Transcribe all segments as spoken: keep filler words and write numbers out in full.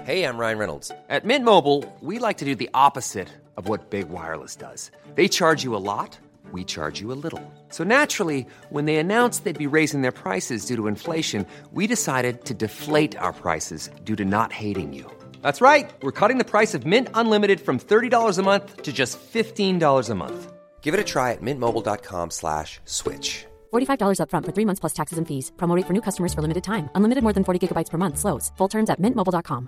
Hey, I'm Ryan Reynolds. At Mint Mobile, we like to do the opposite of what Big Wireless does. They charge you a lot, we charge you a little. So naturally, when they announced they'd be raising their prices due to inflation, we decided to deflate our prices due to not hating you. That's right. We're cutting the price of Mint Unlimited from thirty dollars a month to just fifteen dollars a month. Give it a try at mintmobile.com slash switch. forty-five dollars up front for three months plus taxes and fees. Promo rate for new customers for limited time. Unlimited more than forty gigabytes per month. Slows full terms at mint mobile dot com.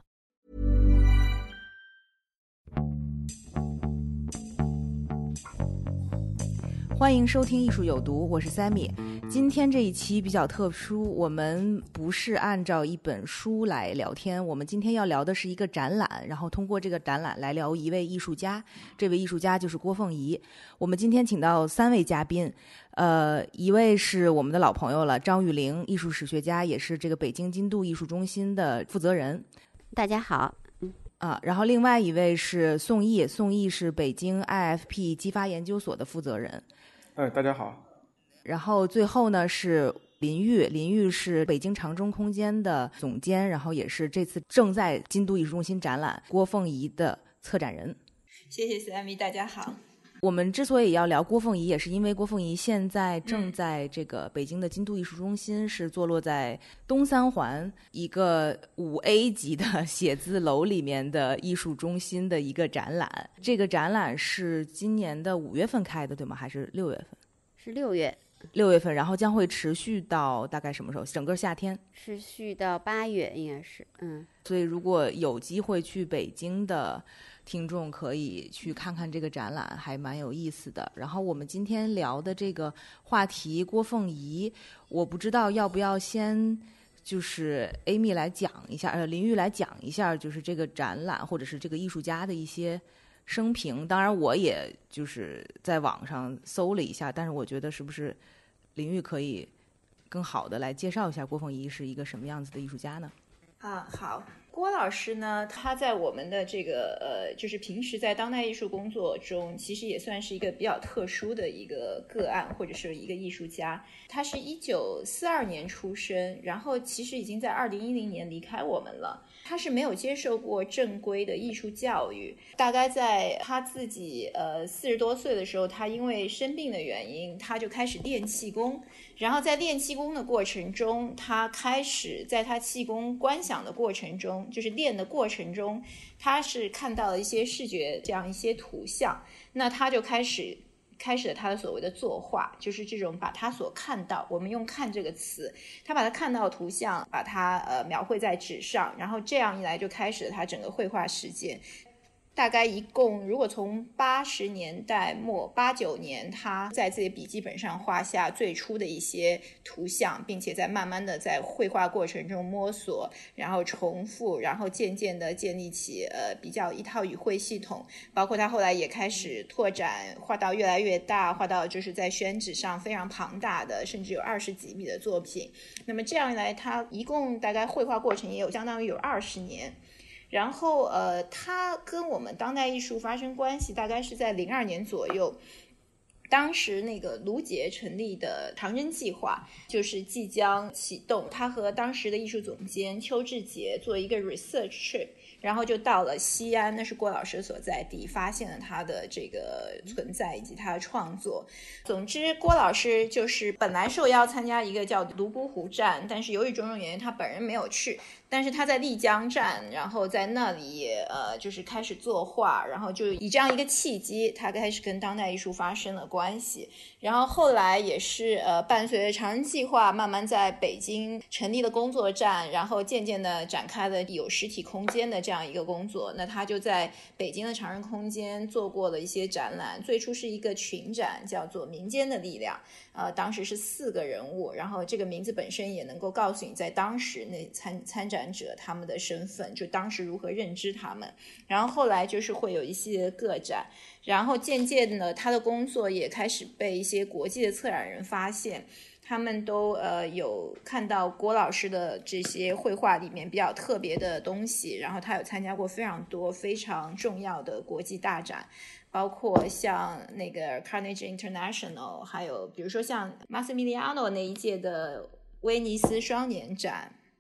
欢迎收听艺术有毒，我是 Sammy。 今天这一期比较特殊，我们不是按照一本书来聊天，我们今天要聊的是一个展览，然后通过这个展览来聊一位艺术家，这位艺术家就是郭凤仪。我们今天请到三位嘉宾，呃，一位是我们的老朋友了，张玉玲，艺术史学家，也是这个北京金度艺术中心的负责人。 大家好。 啊，然后另外一位是宋毅，宋毅是北京 I F P 激发研究所的负责人。 哎，大家好。 然后最后呢是林玉，林玉是北京长征空间的总监，然后也是这次正在金都艺术中心展览郭凤仪的策展人。 谢谢 Sammy， 大家好。 我们之所以要聊郭凤仪，也是因为郭凤仪现在正在这个北京的金都艺术中心，是坐落在东三环一个五 A 级的写字楼里面的艺术中心的一个展览。这个展览是今年的五月份开的，对吗？还是六月份？ 是六月。 六月份，然后将会持续到大概什么时候？整个夏天？ 持续到八月，应该是。嗯。 所以如果有机会去北京的听众可以去看看这个展览，还蛮有意思的。然后我们今天聊的这个话题郭凤仪，我不知道要不要先就是 Amy 来讲一下，呃，林玉来讲一下，就是这个展览或者是这个艺术家的一些生平。当然我也就是在网上搜了一下，但是我觉得是不是林玉可以更好的来介绍一下郭凤仪是一个什么样子的艺术家呢？ 啊，好。郭老师呢，他在我们的这个呃，就是平时在当代艺术工作中，其实也算是一个比较特殊的一个个案，或者是一个艺术家。他是一九四二年出生，然后其实已经在二零一零年离开我们了。他是没有接受过正规的艺术教育，大概在他自己呃四十多岁的时候，他因为生病的原因，他就开始练气功。然后在练气功的过程中，他开始在他气功观想的过程中，就是练的过程中，他是看到了一些视觉这样一些图像，那他就开始开始了他的所谓的作画，就是这种把他所看到，我们用看这个词，他把他看到的图像把它呃描绘在纸上，然后这样一来就开始了他整个绘画实践。大概一共如果从八十年代末八九年，他在自己笔记本上画下最初的一些图像，并且在慢慢的在绘画过程中摸索，然后重复，然后渐渐的建立起呃比较一套语汇系统，包括他后来也开始拓展，画到越来越大，画到就是在宣纸上非常庞大的，甚至有二十几米的作品。那么这样一来，他一共大概绘画过程也有相当于有二十年。然后呃，他跟我们当代艺术发生关系大概是在零二年左右，当时那个卢杰成立的长征计划就是即将启动，他和当时的艺术总监邱志杰做一个 research trip， 然后就到了西安，那是郭老师所在地，发现了他的这个存在以及他的创作。总之郭老师就是本来受邀参加一个叫泸沽湖站，但是由于种种原因他本人没有去，但是他在丽江站，然后在那里也呃就是开始作画，然后就以这样一个契机，他开始跟当代艺术发生了关系。然后后来也是呃伴随着长征计划，慢慢在北京成立了工作站，然后渐渐的展开了有实体空间的这样一个工作。那他就在北京的长征空间做过了一些展览，最初是一个群展，叫做民间的力量，呃，当时是四个人物，然后这个名字本身也能够告诉你在当时那参参展者他们的身份，就当时如何认知他们。然后后来就是会有一些个展，然后渐渐的他的工作也开始被一些国际的策展人发现，他们都呃有看到郭老师的这些绘画里面比较特别的东西，然后他有参加过非常多非常重要的国际大展，包括像那个 Carnegie International， 还有比如说像 Massimiliano 那一届的威尼斯双年展。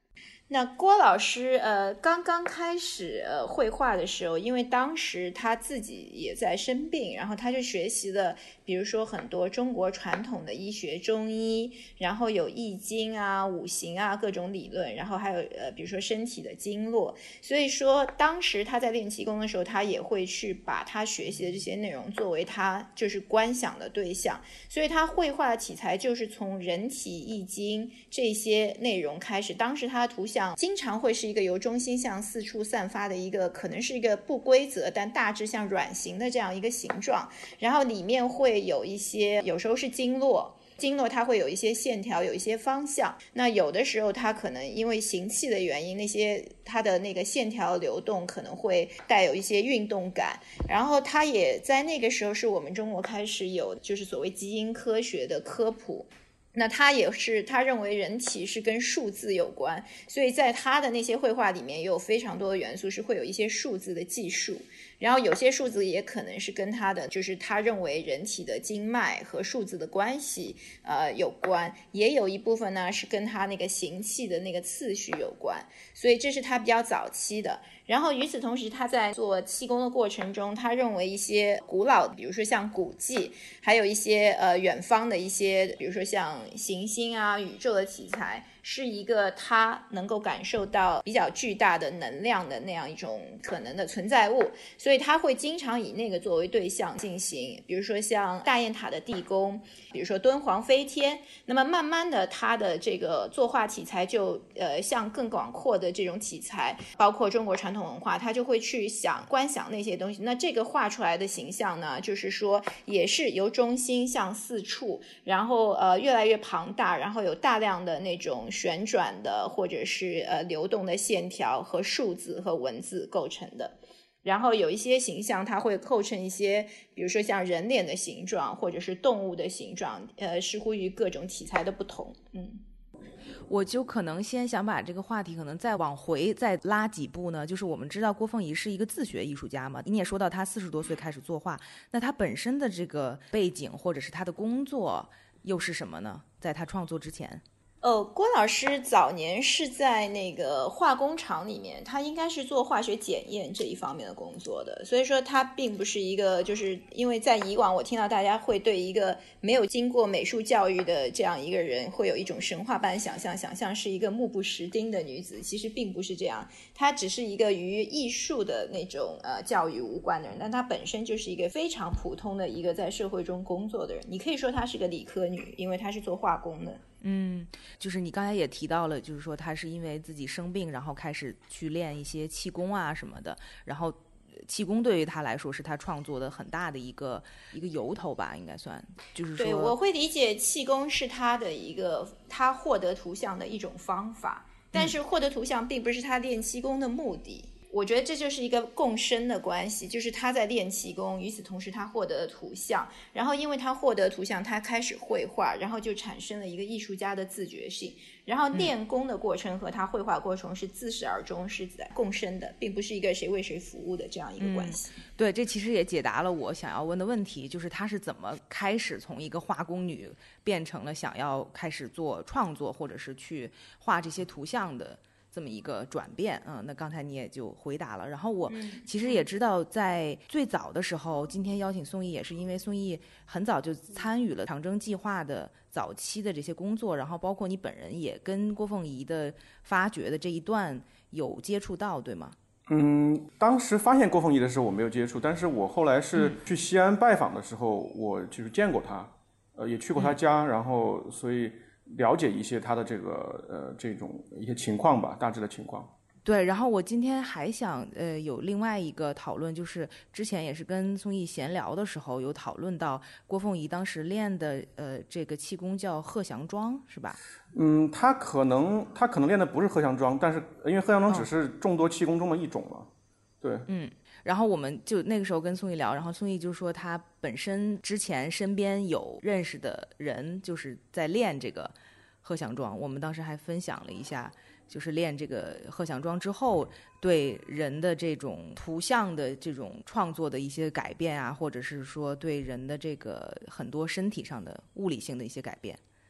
那郭老师呃刚刚开始呃绘画的时候，因为当时他自己也在生病，然后他就学习了比如说很多中国传统的医学中医，然后有易经啊、五行啊各种理论，然后还有呃比如说身体的经络，所以说当时他在练气功的时候，他也会去把他学习的这些内容作为他就是观想的对象，所以他绘画的题材就是从人体易经这些内容开始。当时他的图像经常会是一个由中心向四处散发的一个可能是一个不规则但大致像卵形的这样一个形状，然后里面会有一些有时候是经络，经络它会有一些线条，有一些方向，那有的时候它可能因为行气的原因，那些它的那个线条流动可能会带有一些运动感，然后它也在那个时候是我们中国开始有就是所谓基因科学的科普，那他也是他认为人体是跟数字有关，所以在他的那些绘画里面也有非常多的元素是会有一些数字的技术，然后有些数字也可能是跟他的就是他认为人体的经脉和数字的关系呃有关，也有一部分呢是跟他那个行气的那个次序有关，所以这是他比较早期的。然后与此同时，他在做气功的过程中，他认为一些古老的比如说像古迹，还有一些呃远方的一些比如说像行星啊宇宙的题材，是一个他能够感受到比较巨大的能量的那样一种可能的存在物，所以他会经常以那个作为对象进行，比如说像大雁塔的地宫，比如说敦煌飞天，那么慢慢的他的这个作画题材就呃向更广阔的这种题材，包括中国传统文化，他就会去想观想那些东西，那这个画出来的形象呢，就是说也是由中心向四处，然后呃越来越庞大，然后有大量的那种旋转的或者是呃流动的线条和数字和文字构成的，然后有一些形象它会构成一些比如说像人脸的形状或者是动物的形状，呃视乎于各种题材的不同。嗯， 我就可能先想把这个话题可能再往回再拉几步呢，就是我们知道郭凤仪是一个自学艺术家嘛，你也说到他四十多岁开始作画，那他本身的这个背景或者是他的工作又是什么呢？在他创作之前。 呃，郭老师早年是在那个化工厂里面，他应该是做化学检验这一方面的工作的，所以说他并不是一个，就是因为在以往我听到大家会对一个没有经过美术教育的这样一个人会有一种神话般想象，想象是一个目不识丁的女子，其实并不是这样，她只是一个与艺术的那种呃教育无关的人，但她本身就是一个非常普通的一个在社会中工作的人，你可以说她是个理科女，因为她是做化工的。 嗯，就是你刚才也提到了，就是说他是因为自己生病，然后开始去练一些气功啊什么的，然后气功对于他来说是他创作的很大的一个一个由头吧，应该算，就是说， 对，我会理解气功是他的一个他获得图像的一种方法，但是获得图像并不是他练气功的目的。我觉得这就是一个共生的关系，就是他在练气功，与此同时他获得了图像，然后因为他获得图像，他开始绘画，然后就产生了一个艺术家的自觉性，然后练功的过程和他绘画过程是自始而终是在共生的，并不是一个谁为谁服务的这样一个关系。 嗯，对，这其实也解答了我想要问的问题，就是他是怎么开始从一个化工女变成了想要开始做创作或者是去画这些图像的这么一个转变。嗯，那刚才你也就回答了，然后我其实也知道在最早的时候，今天邀请宋轶也是因为宋轶很早就参与了长征计划的早期的这些工作，然后包括你本人也跟郭凤仪的发掘的这一段有接触到，对吗？ 嗯，当时发现郭凤仪的时候我没有接触，但是我后来是去西安拜访的时候，我就是见过他，呃，也去过他家，然后所以了解一些他的这个呃这种一些情况吧，大致的情况。 对，然后我今天还想呃有另外一个讨论，就是之前也是跟宋轶闲聊的时候有讨论到郭凤仪当时练的呃这个气功叫鹤翔桩，是吧？ 嗯，他可能他可能练的不是鹤翔桩，但是因为鹤翔桩只是众多气功中的一种嘛。哦，对， 嗯，然后我们就那个时候跟宋轶聊，然后宋轶就说他本身之前身边有认识的人就是在练这个鹤翔桩，我们当时还分享了一下。就是练这个鹤翔桩之后对人的这种图像的这种创作的一些改变啊，或者是说对人的这个很多身体上的物理性的一些改变。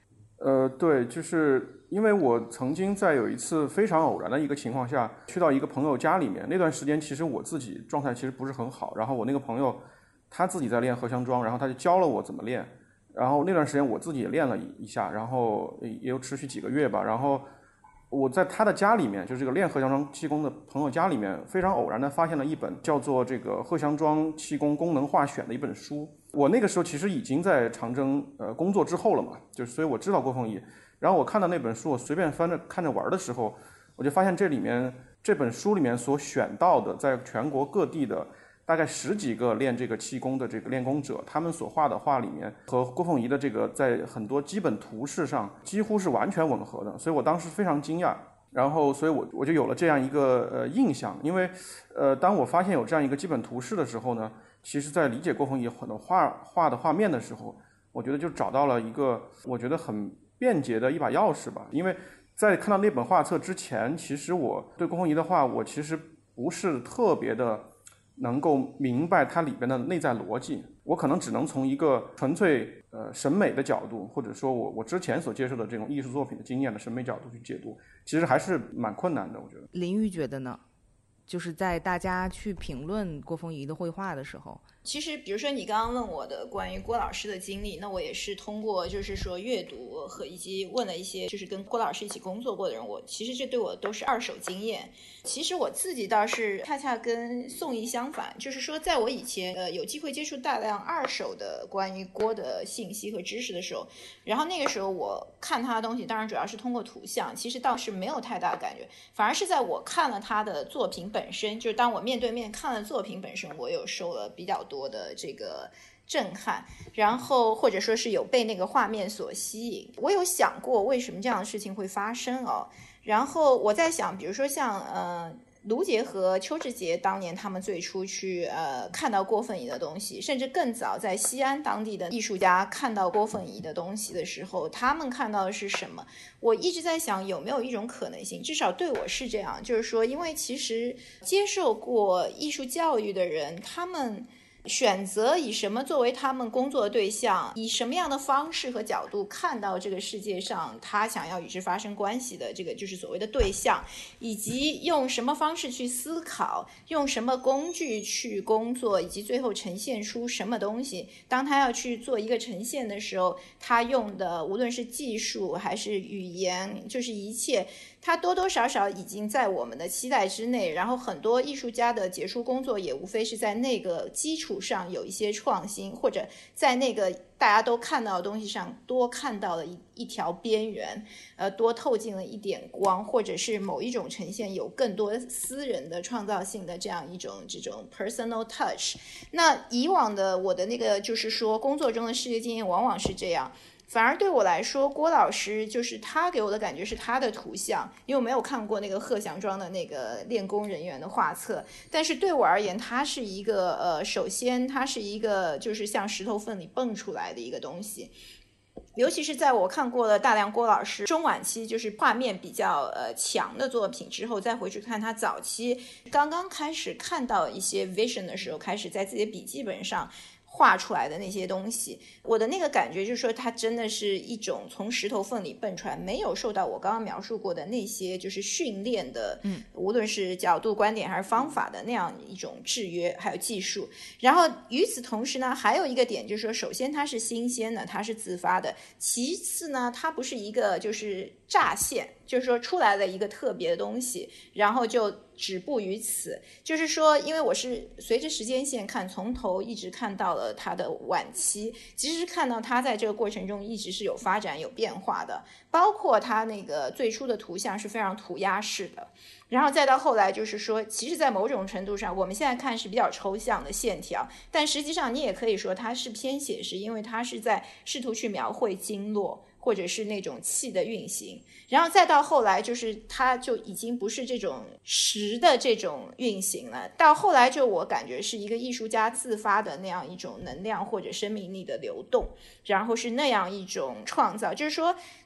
呃，对，就是因为我曾经在有一次非常偶然的一个情况下，去到一个朋友家里面，那段时间其实我自己状态其实不是很好，然后我那个朋友他自己在练荷香庄，然后他就教了我怎么练，然后那段时间我自己也练了一下，然后也有持续几个月吧，然后我在他的家里面，就是这个练荷香庄气功的朋友家里面，非常偶然的发现了一本叫做这个荷香庄气功功能化选的一本书。我那个时候其实已经在长征呃工作之后了嘛，就所以我知道郭凤仪。然后我看到那本书，我随便翻着看着玩的时候，我就发现这里面这本书里面所选到的，在全国各地的大概十几个练这个气功的这个练功者，他们所画的画里面和郭凤仪的这个在很多基本图式上几乎是完全吻合的，所以我当时非常惊讶。然后，所以我我就有了这样一个呃印象，因为呃，当我发现有这样一个基本图式的时候呢，其实在理解郭凤仪很多画画的画面的时候，我觉得就找到了一个我觉得很便捷的一把钥匙吧。因为在看到那本画册之前，其实我对郭凤仪的画，我其实不是特别的能够明白它里边的内在逻辑，我可能只能从一个纯粹呃审美的角度，或者说我我之前所接受的这种艺术作品的经验的审美角度去解读，其实还是蛮困难的，我觉得。 林玉觉得呢？就是在大家去评论郭凤仪的绘画的时候， 其实比如说你刚刚问我的关于郭老师的经历，那我也是通过就是说阅读和以及问了一些就是跟郭老师一起工作过的人，我其实这对我都是二手经验。其实我自己倒是恰恰跟宋怡相反，就是说在我以前呃有机会接触大量二手的关于郭的信息和知识的时候，然后那个时候我看他的东西当然主要是通过图像，其实倒是没有太大的感觉，反而是在我看了他的作品本身，就是当我面对面看了作品本身，我有受了比较多的这个震撼，然后或者说是有被那个画面所吸引。我有想过为什么这样的事情会发生哦，然后我在想，比如说像呃卢杰和邱志杰当年他们最初去呃看到郭凤仪的东西，甚至更早在西安当地的艺术家看到郭凤仪的东西的时候，他们看到的是什么？我一直在想有没有一种可能性，至少对我是这样，就是说因为其实接受过艺术教育的人，他们选择以什么作为他们工作的对象，以什么样的方式和角度看到这个世界上他想要与之发生关系的这个就是所谓的对象，以及用什么方式去思考，用什么工具去工作，以及最后呈现出什么东西。当他要去做一个呈现的时候，他用的无论是技术还是语言，就是一切它多多少少已经在我们的期待之内，然后很多艺术家的杰出工作也无非是在那个基础上有一些创新，或者在那个大家都看到的东西上多看到了一一条边缘，呃，多透进了一点光，或者是某一种呈现有更多私人的创造性的这样一种这种 personal touch。那以往的我的那个就是说工作中的世界经验往往是这样。反而对我来说，郭老师就是他给我的感觉是他的图像，因为我没有看过那个贺祥庄的那个练功人员的画册，但是对我而言，他是一个呃，首先他是一个就是像石头缝里蹦出来的一个东西。尤其是在我看过了大量郭老师中晚期就是画面比较呃强的作品之后，再回去看他早期刚刚开始看到一些 vision 的时候，开始在自己的笔记本上画出来的那些东西，我的那个感觉就是说它真的是一种从石头缝里蹦出来，没有受到我刚刚描述过的那些就是训练的，嗯，无论是角度观点还是方法的那样一种制约还有技术。然后与此同时呢，还有一个点就是说，首先它是新鲜的，它是自发的，其次呢它不是一个就是乍现，就是说出来了一个特别的东西然后就止步于此。就是说因为我是随着时间线看，从头一直看到了他的晚期，其实看到他在这个过程中一直是有发展有变化的，包括他那个最初的图像是非常涂鸦式的，然后再到后来就是说其实在某种程度上我们现在看是比较抽象的线条，但实际上你也可以说它是偏写实，因为它是在试图去描绘经络或者是那种气的运行，然后再到后来就是它就已经不是这种实的这种运行了，到后来就我感觉是一个艺术家自发的那样一种能量或者生命力的流动，然后是那样一种创造。就是说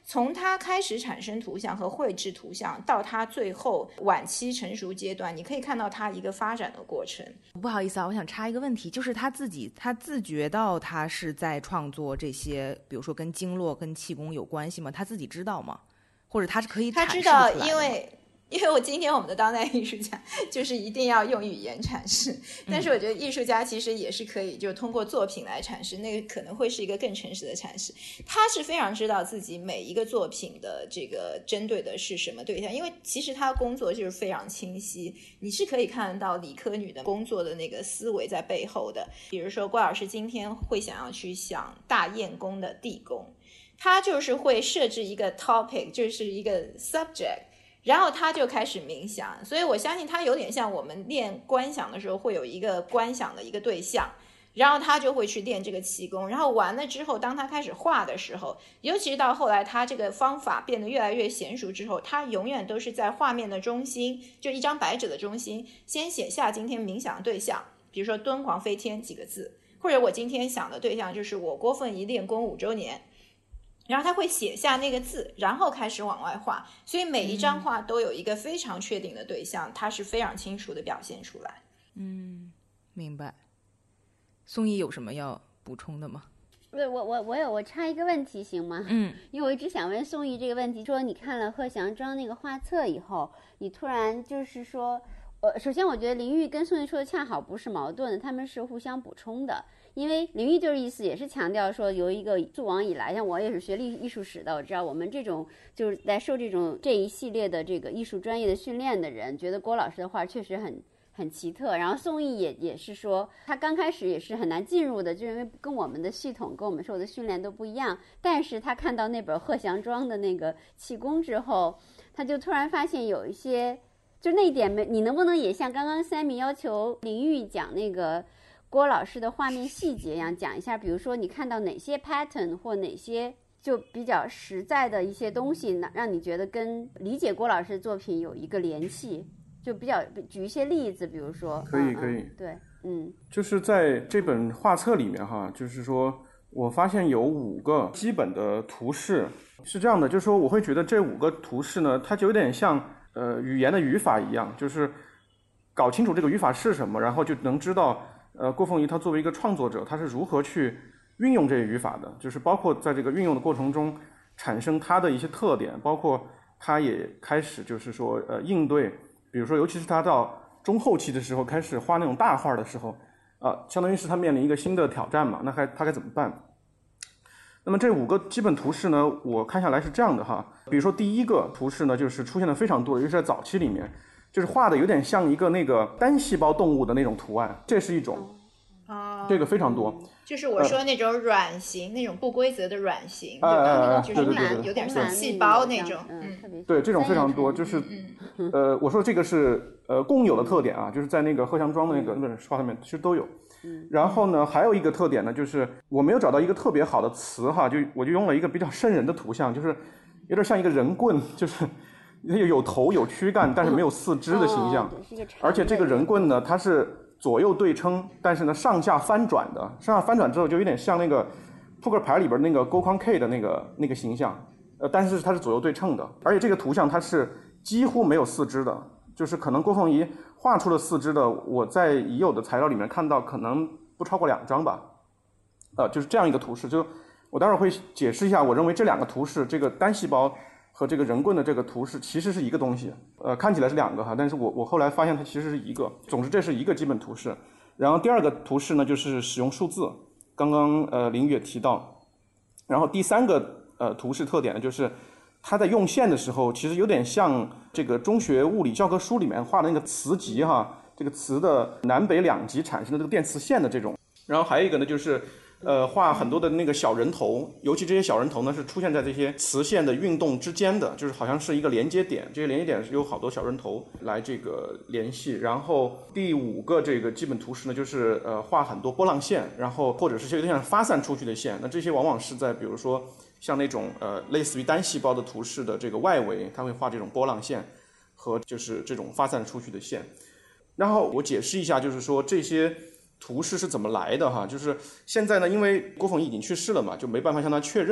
从它开始产生图像和绘制图像到它最后晚期成熟阶段，你可以看到它一个发展的过程。 不好意思啊，我想插一个问题，就是他自己他自觉到他是在创作这些比如说跟经络跟气功有关系吗？他自己知道吗？或者他是可以阐释出来的吗？ 他知道，因为因为我今天我们的当代艺术家就是一定要用语言阐释，但是我觉得艺术家其实也是可以就通过作品来阐释，那个可能会是一个更诚实的阐释。他是非常知道自己每一个作品的这个针对的是什么对象，因为其实他工作就是非常清晰，你是可以看到理科女的工作的那个思维在背后的。比如说郭老师今天会想要去想大雁宫的地宫，他就是会设置一个 topic， 就是一个 subject，然后他就开始冥想，所以我相信他有点像我们练观想的时候会有一个观想的一个对象，然后他就会去练这个气功，然后完了之后当他开始画的时候，尤其是到后来他这个方法变得越来越娴熟之后，他永远都是在画面的中心，就一张白纸的中心先写下今天冥想的对象，比如说敦煌飞天几个字，或者我今天想的对象就是我郭凤仪练功五周年，然后他会写下那个字，然后开始往外画，所以每一张画都有一个非常确定的对象，它是非常清楚的表现出来。 嗯，明白。宋轶有什么要补充的吗？ 对，我我我有我插一个问题行吗？ 嗯， 因为我一直想问宋轶这个问题，说你看了贺祥庄那个画册以后，你突然就是说，呃，首先我觉得林玉跟宋轶说的恰好不是矛盾的，他们是互相补充的。因为林玉就是意思也是强调说，由一个溯往以来，像我也是学历艺术史的，我知道我们这种就是在受这种这一系列的这个艺术专业的训练的人，觉得郭老师的画确实很很奇特。然后宋轶也也是说，他刚开始也是很难进入的，就因为跟我们的系统跟我们受的训练都不一样。但是他看到那本贺祥庄的那个气功之后，他就突然发现有一些，就那一点没，你能不能也像刚刚Sammy要求林玉讲那个郭老师的画面细节一样讲一下，比如说你看到哪些 pattern 或哪些就比较实在的一些东西，让你觉得跟理解郭老师的作品有一个联系，就比较举一些例子，比如说可以可以、 嗯、对，嗯， 就是在这本画册里面哈，就是说我发现有五个基本的图示，是这样的，就是说我会觉得这五个图示呢，它就有点像呃语言的语法一样，就是搞清楚这个语法是什么，然后就能知道呃，郭凤仪他作为一个创作者，他是如何去运用这些语法的，就是包括在这个运用的过程中产生他的一些特点，包括他也开始就是说呃应对，比如说尤其是他到中后期的时候开始画那种大画的时候，啊、呃，相当于是他面临一个新的挑战嘛，那还他该怎么办？那么这五个基本图示呢，我看下来是这样的哈，比如说第一个图示呢，就是出现的非常多，尤其是在早期里面。就是画的有点像一个那个单细胞动物的那种图案，这是一种， 哦， 这个非常多， 就是我说那种软形、呃、那种不规则的软形， 哎哎哎， 就是软，有点像细胞那种， 嗯， 对，这种非常多，就是呃，我说这个是呃共有的特点啊，就是在那个贺祥庄的那个那本画上面其实都有。然后呢，还有一个特点呢，就是我没有找到一个特别好的词哈，就我就用了一个比较瘆人的图像，就是有点像一个人棍，就是。有头有躯干，但是没有四肢的形象， 哦、 而且这个人棍呢，它是左右对称，但是呢上下翻转的，上下翻转之后就有点像那个扑克牌里边那个勾框 K 的那个那个形象，呃，但是它是左右对称的，而且这个图像它是几乎没有四肢的，就是可能郭凤仪画出了四肢的，我在已有的材料里面看到可能不超过两张吧，呃，就是这样一个图示，就我待会儿会解释一下，我认为这两个图示，这个单细胞和这个人棍的这个图示其实是一个东西，呃，看起来是两个哈，但是我我后来发现它其实是一个。总之这是一个基本图示。然后第二个图示呢，就是使用数字，刚刚呃林宇也提到。然后第三个呃图示特点呢，就是它在用线的时候，其实有点像这个中学物理教科书里面画的那个磁极哈，这个磁的南北两极产生的这个电磁线的这种。然后还有一个呢，就是呃，画很多的那个小人头，尤其这些小人头呢是出现在这些磁线的运动之间的，就是好像是一个连接点，这些连接点是有好多小人头来这个联系。然后第五个这个基本图示呢，就是呃画很多波浪线，然后或者是有点像发散出去的线。那这些往往是在比如说像那种呃类似于单细胞的图示的这个外围，它会画这种波浪线和就是这种发散出去的线。然后我解释一下，就是说这些图示是怎么来的哈，就是现在呢，因为郭凤仪已经去世了嘛，就没办法向他确认，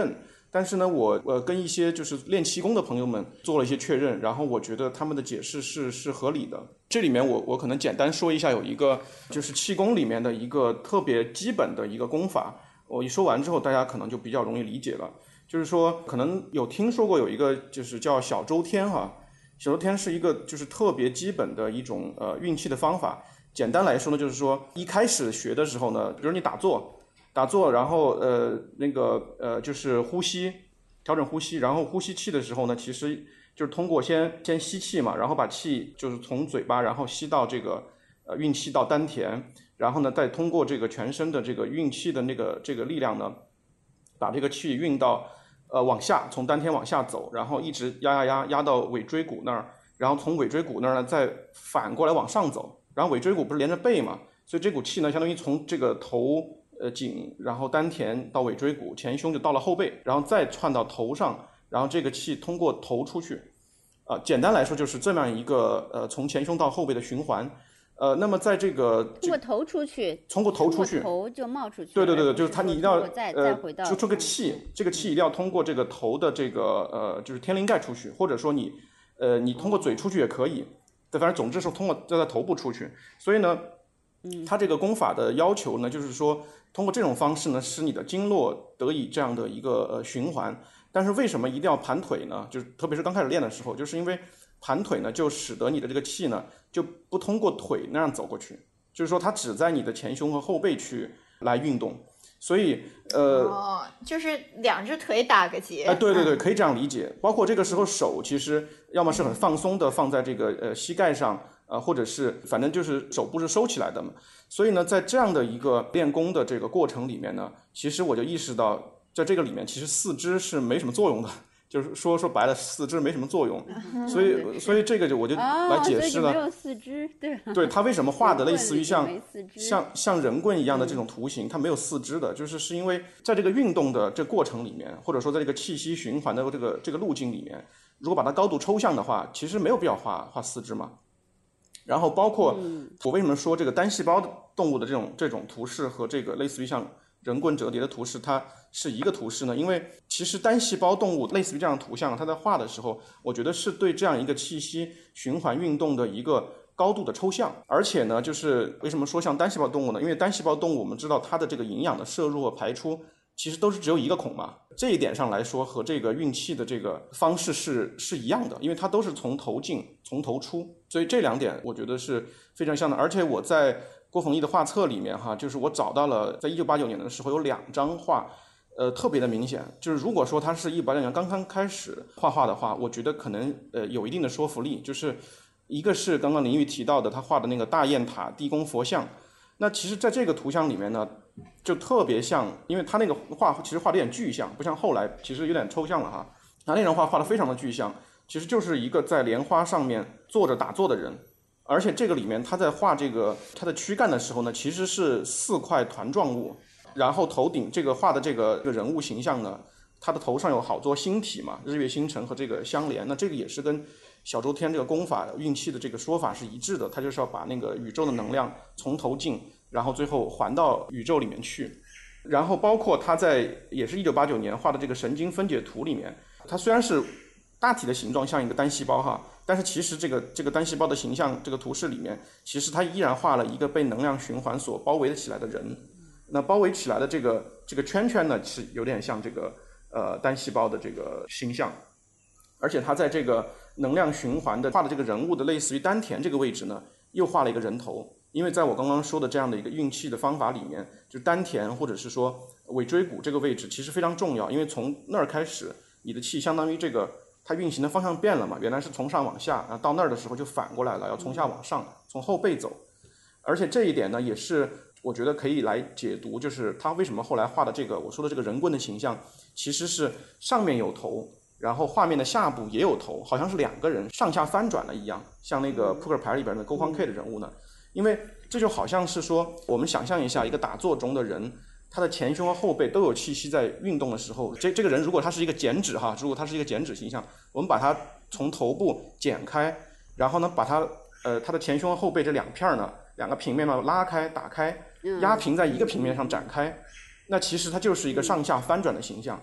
但是呢，我呃跟一些就是练气功的朋友们做了一些确认，然后我觉得他们的解释是是合理的。这里面我我可能简单说一下，有一个就是气功里面的一个特别基本的一个功法，我一说完之后，大家可能就比较容易理解了。就是说，可能有听说过有一个就是叫小周天哈，小周天是一个就是特别基本的一种呃运气的方法。简单来说呢，就是说一开始学的时候呢，比如你打坐。打坐，然后呃那个呃就是呼吸，调整呼吸，然后呼吸气的时候呢，其实就是通过先先吸气嘛，然后把气就是从嘴巴，然后吸到这个呃运气到丹田，然后呢再通过这个全身的这个运气的那个这个力量呢，把这个气运到呃往下，从丹田往下走，然后一直压压压压到尾椎骨那儿，然后从尾椎骨那儿呢再反过来往上走，然后尾椎骨不是连着背嘛，所以这股气呢相当于从这个头。呃，颈，然后丹田到尾椎骨，前胸就到了后背，然后再窜到头上，然后这个气通过头出去，啊、呃，简单来说就是这么样一个呃从前胸到后背的循环，呃，那么在这个通过头出去， 通过头出去， 头就冒出去， 对对对对，就是它你一定要再呃， 再回到就这个气，这个气一定要通过这个头的这个呃就是天灵盖出去，或者说你呃你通过嘴出去也可以，对，反正总之是通过要在头部出去，所以呢。它这个功法的要求呢，就是说通过这种方式呢，使你的经络得以这样的一个呃循环。但是为什么一定要盘腿呢？就是特别是刚开始练的时候，就是因为盘腿呢，就使得你的这个气呢，就不通过腿那样走过去，就是说它只在你的前胸和后背去来运动。所以呃， 哦，就是两只腿打个结。 哎、呃，对对对，可以这样理解。包括这个时候手其实要么是很放松的放在这个呃膝盖上。呃，或者是反正就是手部是收起来的嘛，所以呢，在这样的一个练功的这个过程里面呢，其实我就意识到，在这个里面其实四肢是没什么作用的，就是说说白了，四肢没什么作用，所以所以这个就我就来解释了， 哦、没有四肢，对， 对他为什么画的类似于像像像人棍一样的这种图形，它没有四肢的，就是是因为在这个运动的这个过程里面，或者说在这个气息循环的这个这个路径里面，如果把它高度抽象的话，其实没有必要画画四肢嘛。然后包括我为什么说这个单细胞的动物的这种这种图示和这个类似于像人棍折叠的图示它是一个图示呢？因为其实单细胞动物类似于这样的图像，它在画的时候，我觉得是对这样一个气息循环运动的一个高度的抽象。而且呢，就是为什么说像单细胞动物呢？因为单细胞动物我们知道它的这个营养的摄入和排出其实都是只有一个孔嘛，这一点上来说和这个运气的这个方式是是一样的，因为它都是从头进从头出，所以这两点我觉得是非常像的。而且我在郭逢义的画册里面哈，就是我找到了在一九八九年的时候有两张画，呃特别的明显，就是如果说他是一九八九年刚刚开始画画的话，我觉得可能呃有一定的说服力，就是一个是刚刚林玉提到的他画的那个大雁塔地宫佛像，那其实在这个图像里面呢就特别像，因为他那个画其实画的有点具象，不像后来其实有点抽象了哈。他那张画画的非常的具象，其实就是一个在莲花上面坐着打坐的人，而且这个里面他在画这个他的躯干的时候呢，其实是四块团状物，然后头顶这个画的这个人物形象呢，他的头上有好多星体嘛，日月星辰和这个相连，那这个也是跟小周天这个功法运气的这个说法是一致的，他就是要把那个宇宙的能量从头进，然后最后还到宇宙里面去。然后包括他在也是一九八九年画的这个神经分解图里面，它虽然是大体的形状像一个单细胞哈，但是其实这个这个单细胞的形象这个图示里面，其实它依然画了一个被能量循环所包围起来的人。那包围起来的这个这个圈圈呢，是有点像这个呃单细胞的这个形象，而且它在这个能量循环的画的这个人物的类似于丹田这个位置呢，又画了一个人头。因为在我刚刚说的这样的一个运气的方法里面，就丹田或者是说尾椎骨这个位置其实非常重要，因为从那儿开始，你的气相当于这个它运行的方向变了嘛，原来是从上往下，然后到那儿的时候就反过来了，要从下往上，从后背走。而且这一点呢，也是我觉得可以来解读，就是他为什么后来画的这个我说的这个人棍的形象，其实是上面有头，然后画面的下部也有头，好像是两个人上下翻转了一样，像那个扑克牌里边的勾框 K 的人物呢。因为这就好像是说，我们想象一下一个打坐中的人，他的前胸和后背都有气息在运动的时候，这这个人如果他是一个剪纸哈，如果他是一个剪纸形象，我们把它从头部剪开，然后呢把它呃他的前胸和后背这两片呢，两个平面呢拉开打开，压平在一个平面上展开，那其实它就是一个上下翻转的形象。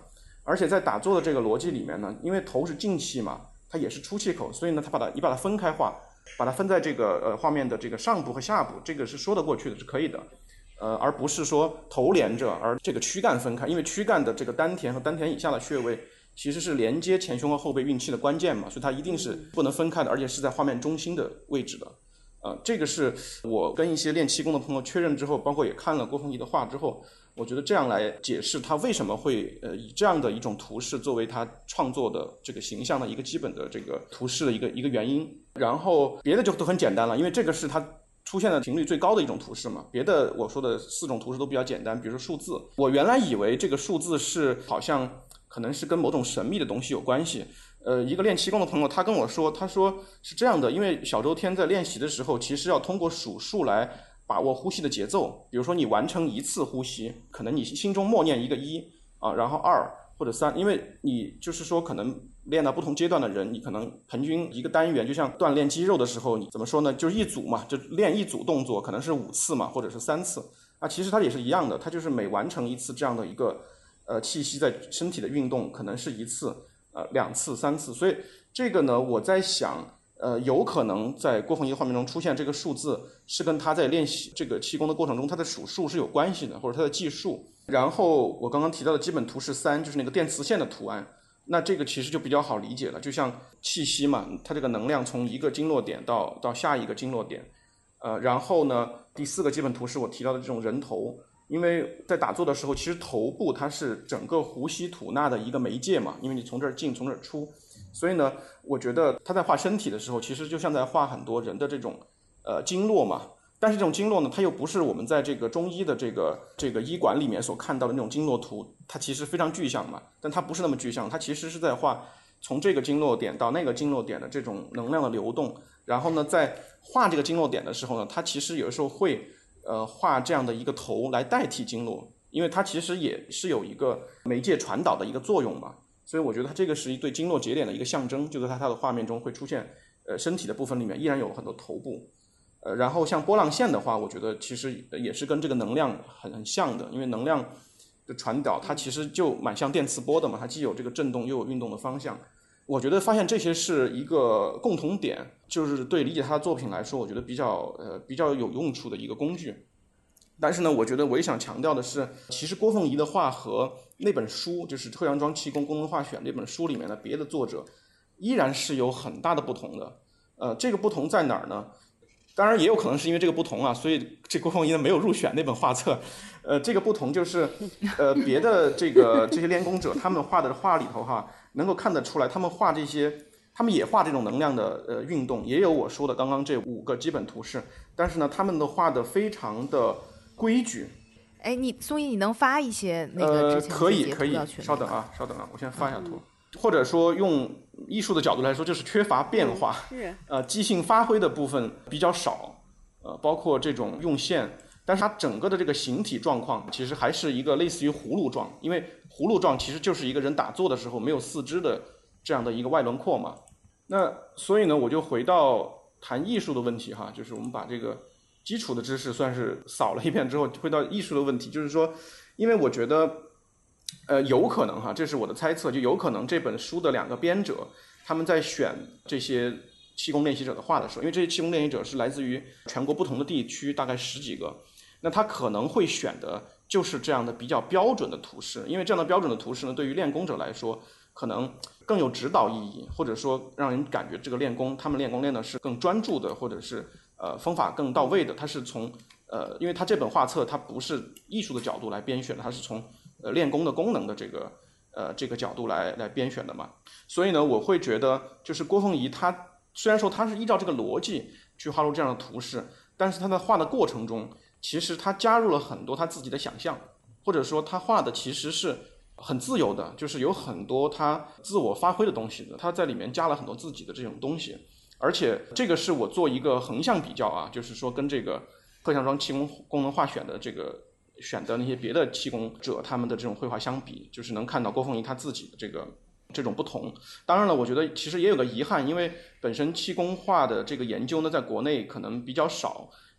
而且在打坐的这个逻辑里面呢，因为头是进气嘛，它也是出气口，所以呢，它把它你把它分开画，把它分在这个呃画面的这个上部和下部，这个是说得过去的，是可以的。呃，而不是说头连着，而这个躯干分开，因为躯干的这个丹田和丹田以下的穴位其实是连接前胸和后背运气的关键嘛，所以它一定是不能分开的，而且是在画面中心的位置的。呃，这个是我跟一些练气功的朋友确认之后，包括也看了郭凤仪的画之后，我觉得这样来解释他为什么会呃以这样的一种图式作为他创作的这个形象的一个基本的这个图式的一个一个原因。然后别的就都很简单了，因为这个是他出现的频率最高的一种图示嘛，别的我说的四种图示都比较简单，比如说数字，我原来以为这个数字是好像可能是跟某种神秘的东西有关系。呃，一个练气功的朋友他跟我说，他说是这样的，因为小周天在练习的时候，其实要通过数数来把握呼吸的节奏。比如说你完成一次呼吸，可能你心中默念一个一啊，然后二或者三，因为你就是说可能练到不同阶段的人，你可能平均一个单元，就像锻炼肌肉的时候，你怎么说呢？就是一组嘛，就练一组动作，可能是五次嘛，或者是三次。啊，其实它也是一样的，它就是每完成一次这样的一个呃气息在身体的运动，可能是一次、呃两次、三次。所以这个呢，我在想，呃，有可能在郭凤仪的画面中出现这个数字，是跟他在练习这个气功的过程中，他的数数是有关系的，或者他的计数。然后我刚刚提到的基本图是三，就是那个电磁线的图案。那这个其实就比较好理解了，就像气息嘛，它这个能量从一个经络点到到下一个经络点，呃，然后呢，第四个基本图是我提到的这种人头，因为在打坐的时候，其实头部它是整个呼吸吐纳的一个媒介嘛，因为你从这儿进，从这儿出，所以呢，我觉得他在画身体的时候，其实就像在画很多人的这种呃经络嘛。但是这种经络呢，它又不是我们在这个中医的这个这个医馆里面所看到的那种经络图，它其实非常具象嘛，但它不是那么具象，它其实是在画从这个经络点到那个经络点的这种能量的流动。然后呢，在画这个经络点的时候呢，它其实有的时候会呃画这样的一个头来代替经络，因为它其实也是有一个媒介传导的一个作用嘛，所以我觉得它这个是一对经络节点的一个象征，就在它的画面中会出现呃身体的部分里面依然有很多头部。呃，然后像波浪线的话，我觉得其实也是跟这个能量很很像的，因为能量的传导它其实就蛮像电磁波的嘛，它既有这个振动又有运动的方向。我觉得发现这些是一个共同点，就是对理解他的作品来说，我觉得比较呃比较有用处的一个工具。但是呢，我觉得我也想强调的是，其实郭凤仪的画和那本书，就是《贺阳庄气功功能画选》那本书里面的别的作者，依然是有很大的不同的。呃，这个不同在哪儿呢？当然也有可能是因为这个不同啊，所以这郭凤仪呢没有入选那本画册。呃，这个不同就是，呃，别的这个这些练功者他们画的画里头哈，能够看得出来，他们画这些，他们也画这种能量的呃运动，也有我说的刚刚这五个基本图示，但是呢，他们都画的非常的规矩。 哎，你宋毅，你能发一些那个之前呃，可以可以， 到群里稍等啊，稍等啊，我先发一下图。嗯，或者说用艺术的角度来说，就是缺乏变化， 是呃，即兴发挥的部分比较少，呃，包括这种用线，但是它整个的这个形体状况其实还是一个类似于葫芦状，因为葫芦状其实就是一个人打坐的时候没有四肢的这样的一个外轮廓嘛。那所以呢，我就回到谈艺术的问题哈，就是我们把这个基础的知识算是扫了一遍之后，回到艺术的问题，就是说，因为我觉得。呃，有可能哈，这是我的猜测，就有可能这本书的两个编者，他们在选这些气功练习者的画的时候，因为这些气功练习者是来自于全国不同的地区，大概十几个，那他可能会选的就是这样的比较标准的图示，因为这样的标准的图示呢，对于练功者来说，可能更有指导意义，或者说让人感觉这个练功，他们练功练的是更专注的，或者是呃方法更到位的，他是从呃，因为他这本画册它不是艺术的角度来编选的，它是从呃，练功的功能的这个呃这个角度来来编选的嘛，所以呢，我会觉得就是郭凤仪他虽然说他是依照这个逻辑去画出这样的图示，但是他在画的过程中，其实他加入了很多他自己的想象，或者说他画的其实是很自由的，就是有很多他自我发挥的东西的，他在里面加了很多自己的这种东西，而且这个是我做一个横向比较啊，就是说跟这个贺祥庄气功功能画选的这个。选的那些别的气功者他们的这种绘画相比，就是能看到郭凤仪他自己的这个这种不同。当然了，我觉得其实也有个遗憾，因为本身气功画的这个研究呢，在国内可能比较少，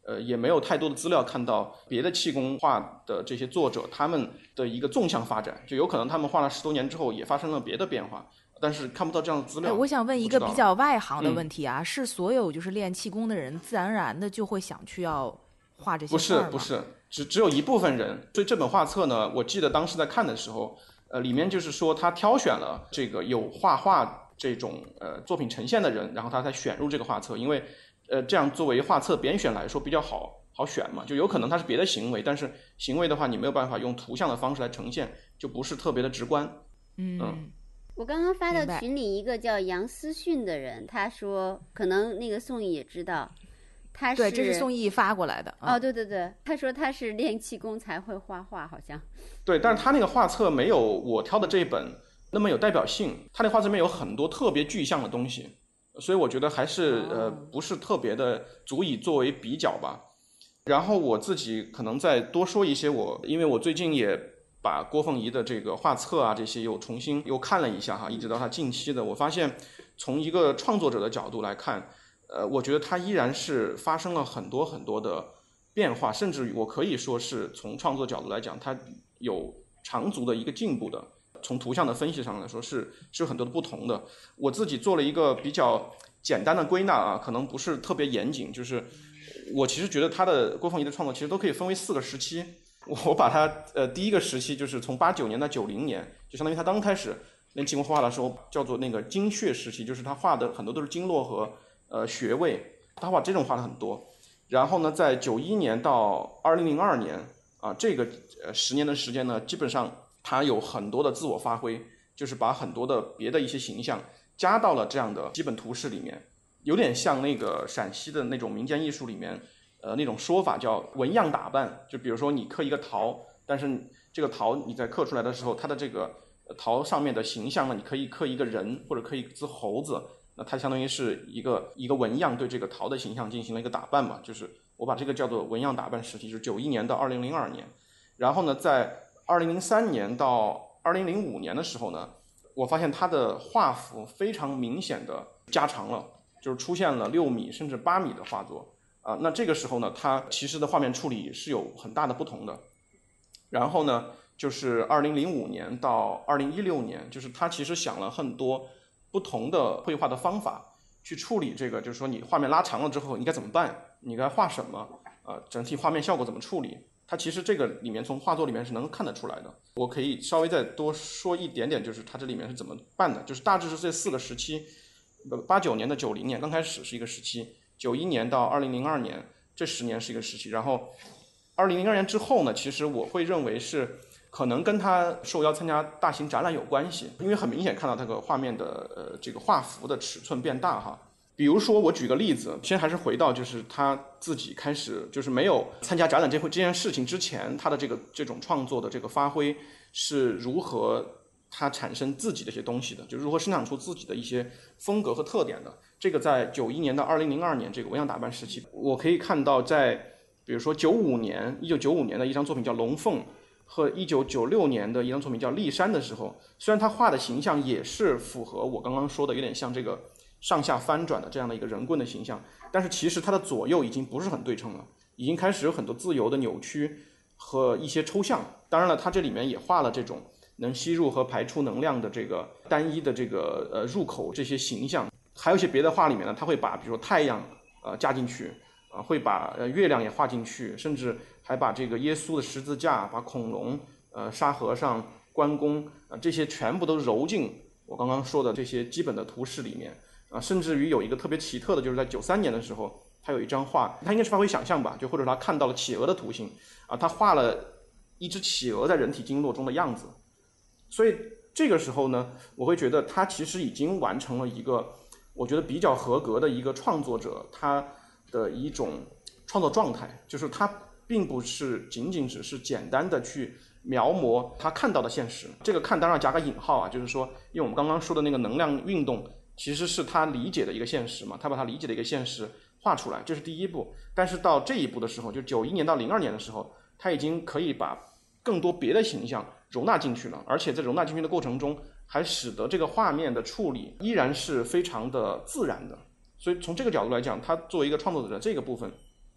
呃，也没有太多的资料看到别的气功画的这些作者他们的一个纵向发展，就有可能他们画了十多年之后也发生了别的变化，但是看不到这样的资料。 我想问一个比较外行的问题啊， 嗯、 是所有就是练气功的人自然而然的就会想去要画这些不画吗？ 是不是，只只有一部分人。所以这本画册呢，我记得当时在看的时候，呃，里面就是说他挑选了这个有画画这种呃作品呈现的人，然后他才选入这个画册，因为呃这样作为画册编选来说比较好。好选嘛，就有可能它是别的行为，但是行为的话你没有办法用图像的方式来呈现，就不是特别的直观。 嗯，嗯我刚刚发到群里一个叫杨思训的人，他说可能那个宋毅也知道，他是对，这是宋毅发过来的。 哦，对对对，他说他是练气功才会画画，好像。 对，但是他那个画册没有我挑的这一本那么有代表性，他那画册里面有很多特别具象的东西，所以我觉得还是、哦、呃不是特别的足以作为比较吧。然后我自己可能再多说一些我，因为我最近也把郭凤仪的这个画册啊这些又重新又看了一下哈，一直到他近期的，我发现从一个创作者的角度来看，呃，我觉得他依然是发生了很多很多的变化，甚至我可以说是从创作角度来讲，他有长足的一个进步的。从图像的分析上来说是是有很多的不同的。我自己做了一个比较简单的归纳啊，可能不是特别严谨，就是我其实觉得他的郭凤仪的创作其实都可以分为四个时期。我把他呃第一个时期就是从八九年到九零年，就相当于他刚开始练气功画的时候，叫做那个经穴时期，就是他画的很多都是经络和呃穴位，他画这种画的很多。然后呢，在九一年到二零零二年啊，这个呃十年的时间呢，基本上他有很多的自我发挥，就是把很多的别的一些形象加到了这样的基本图式里面，有点像那个陕西的那种民间艺术里面，呃，那种说法叫纹样打扮。就比如说你刻一个桃，但是这个桃你在刻出来的时候，它的这个桃上面的形象呢，你可以刻一个人或者刻一只猴子，那它相当于是一个一个纹样对这个桃的形象进行了一个打扮嘛，就是我把这个叫做纹样打扮时期，就是九一年到二零零二年。然后呢，在二零零三年到二零零五年的时候呢，我发现它的画幅非常明显的加长了，就是出现了六米甚至八米的画作啊、呃。那这个时候呢，它其实的画面处理是有很大的不同的。然后呢，就是二零零五年到二零一六年，就是他其实想了很多不同的绘画的方法去处理这个，就是说你画面拉长了之后你该怎么办，你该画什么，呃，整体画面效果怎么处理。它其实这个里面从画作里面是能看得出来的。我可以稍微再多说一点点，就是它这里面是怎么办的，就是大致是这四个时期，八九年到九零年刚开始是一个时期，九一年到二零零二年这十年是一个时期，然后二零零二年之后呢，其实我会认为是可能跟他受邀参加大型展览有关系，因为很明显看到这个画面的呃这个画幅的尺寸变大哈。比如说我举个例子，先还是回到就是他自己开始就是没有参加展览这这件事情之前，他的这个这种创作的这个发挥是如何他产生自己的一些东西的，就如何生产出自己的一些风格和特点的。这个在九一年到二零零二年这个纹样打扮时期，我可以看到在比如说九五年一九九五年的一张作品叫龙凤和一九九六年的一张作品叫骊山的时候，虽然他画的形象也是符合我刚刚说的有点像这个上下翻转的这样的一个人棍的形象，但是其实它的左右已经不是很对称了，已经开始有很多自由的扭曲和一些抽象。当然了，它这里面也画了这种能吸入和排出能量的这个单一的这个呃入口这些形象。还有一些别的画里面呢，它会把比如说太阳呃加进去啊、呃，会把呃月亮也画进去，甚至还把这个耶稣的十字架、把恐龙、呃沙和尚、关公啊、呃、这些全部都揉进我刚刚说的这些基本的图式里面。啊，甚至于有一个特别奇特的，就是在九三年的时候，他有一张画，他应该是发挥想象吧，就或者他看到了企鹅的图形啊，他画了一只企鹅在人体经络中的样子。所以这个时候呢，我会觉得他其实已经完成了一个我觉得比较合格的一个创作者他的一种创作状态，就是他并不是仅仅只是简单的去描摹他看到的现实。这个看当然加个引号啊，就是说因为我们刚刚说的那个能量运动其实是他理解的一个现实嘛，他把他理解的一个现实画出来，这是第一步。但是到这一步的时候，就九一年到零二年的时候，他已经可以把更多别的形象容纳进去了，而且在容纳进去的过程中，还使得这个画面的处理依然是非常的自然的。所以从这个角度来讲，他作为一个创作者，这个部分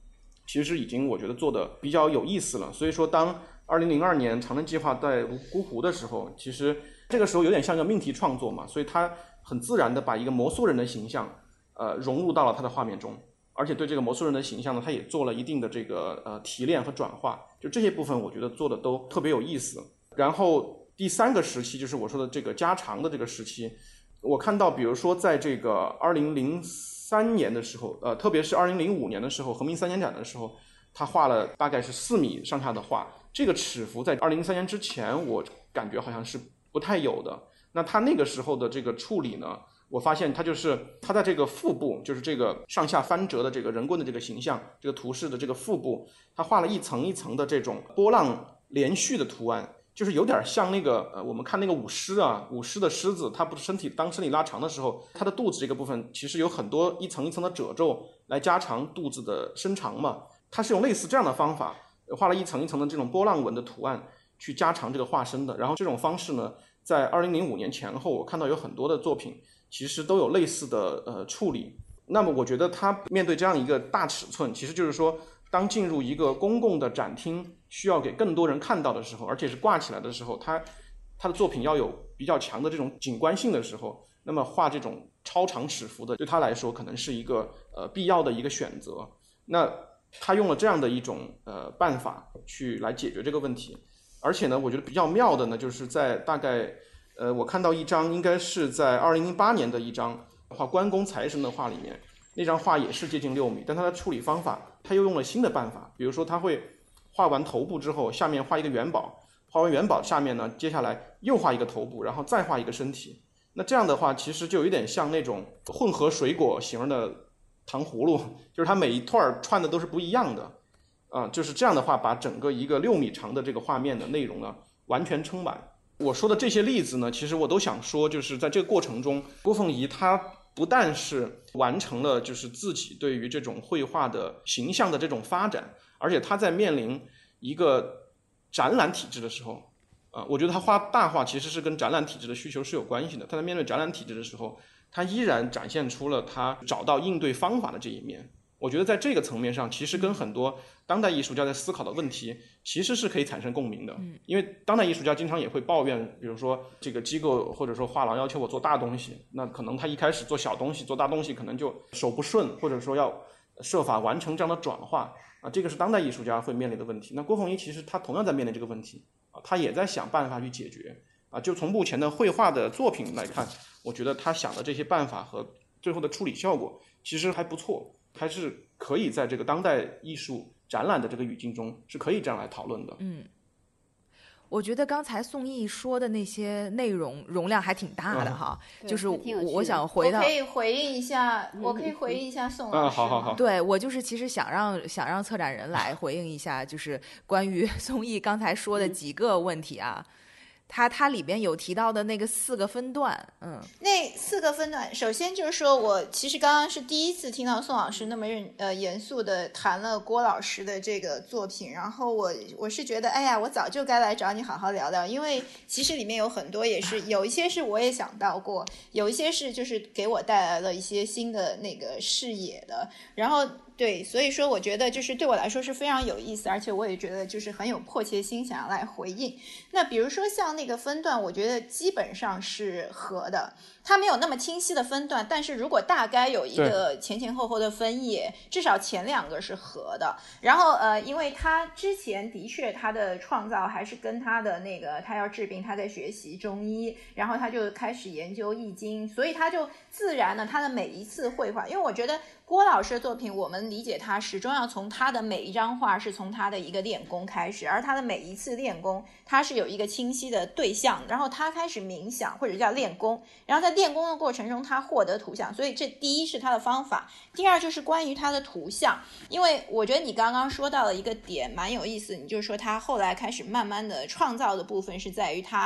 其实已经我觉得做的比较有意思了。所以说当二零零二年长征计划在芜湖的时候，其实这个时候有点像一个命题创作嘛，所以他很自然的把一个摩梭人的形象呃融入到了他的画面中，而且对这个摩梭人的形象呢，他也做了一定的这个呃提炼和转化，就这些部分我觉得做的都特别有意思。然后第三个时期就是我说的这个加长的这个时期，我看到比如说在这个二零零三年的时候，呃，特别是二零零五年的时候，恒明三年展的时候，他画了大概是四米上下的画，这个尺幅在二零零三年之前我感觉好像是不太有的。那他那个时候的这个处理呢，我发现他就是他在这个腹部，就是这个上下翻折的这个人棍的这个形象，这个图示的这个腹部，他画了一层一层的这种波浪连续的图案，就是有点像那个呃，我们看那个舞狮啊，舞狮的狮子，它不是身体当身体拉长的时候，它的肚子这个部分其实有很多一层一层的褶皱来加长肚子的伸长嘛。它是用类似这样的方法画了一层一层的这种波浪纹的图案去加长这个画身的。然后这种方式呢，在二零零五年前后，我看到有很多的作品其实都有类似的呃处理。那么我觉得它面对这样一个大尺寸，其实就是说当进入一个公共的展厅需要给更多人看到的时候，而且是挂起来的时候，他他的作品要有比较强的这种景观性的时候，那么画这种超长尺幅的对他来说可能是一个呃必要的一个选择。那他用了这样的一种呃办法去来解决这个问题。而且呢，我觉得比较妙的呢，就是在大概呃我看到一张应该是在二零零八年的一张画关公财神的画里面，那张画也是接近六米，但它的处理方法他又用了新的办法。比如说他会画完头部之后，下面画一个元宝，画完元宝下面呢，接下来又画一个头部，然后再画一个身体。那这样的话其实就有点像那种混合水果型的糖葫芦，就是它每一串串的都是不一样的啊、呃，就是这样的话把整个一个六米长的这个画面的内容呢完全撑满。我说的这些例子呢，其实我都想说，就是在这个过程中，郭凤仪她不但是完成了就是自己对于这种绘画的形象的这种发展，而且他在面临一个展览体制的时候，啊、呃，我觉得他画大画其实是跟展览体制的需求是有关系的。他在面对展览体制的时候，他依然展现出了他找到应对方法的这一面。我觉得在这个层面上，其实跟很多当代艺术家在思考的问题其实是可以产生共鸣的。因为当代艺术家经常也会抱怨，比如说这个机构或者说画廊要求我做大东西，那可能他一开始做小东西做大东西可能就手不顺，或者说要设法完成这样的转化啊，这个是当代艺术家会面临的问题。那郭凤仪其实他同样在面临这个问题啊，他也在想办法去解决啊。就从目前的绘画的作品来看，我觉得他想的这些办法和最后的处理效果其实还不错，还是可以在这个当代艺术展览的这个语境中是可以这样来讨论的。 嗯，我觉得刚才宋轶说的那些内容容量还挺大的哈，嗯、就是我想回到， 我可以回应一下，我可以回应一下宋老师。 啊，好好好。 对，我就是其实想让想让策展人来回应一下，就是关于宋轶刚才说的几个问题啊。嗯它它里边有提到的那个四个分段，嗯， 那四个分段，首先就是说我其实刚刚是第一次听到宋老师那么认呃严肃的谈了郭老师的这个作品，然后我我是觉得，哎呀，我早就该来找你好好聊聊，因为其实里面有很多也是有一些是我也想到过，有一些是就是给我带来了一些新的那个视野的，然后。对，所以说我觉得就是对我来说是非常有意思，而且我也觉得就是很有迫切心想要来回应。那比如说像那个分段，我觉得基本上是合的，它没有那么清晰的分段，但是如果大概有一个前前后后的分页，至少前两个是合的。然后呃，因为他之前的确他的创造还是跟他的那个他要治病，他在学习中医，然后他就开始研究易经，所以他就自然呢，他的每一次绘画，因为我觉得郭老师的作品，我们理解他始终要从他的每一张画是从他的一个练功开始，而他的每一次练功，他是有一个清晰的对象，然后他开始冥想或者叫练功，然后在练功的过程中他获得图像，所以这第一是他的方法，第二就是关于他的图像，因为我觉得你刚刚说到了一个点蛮有意思，你就是说他后来开始慢慢的创造的部分是在于他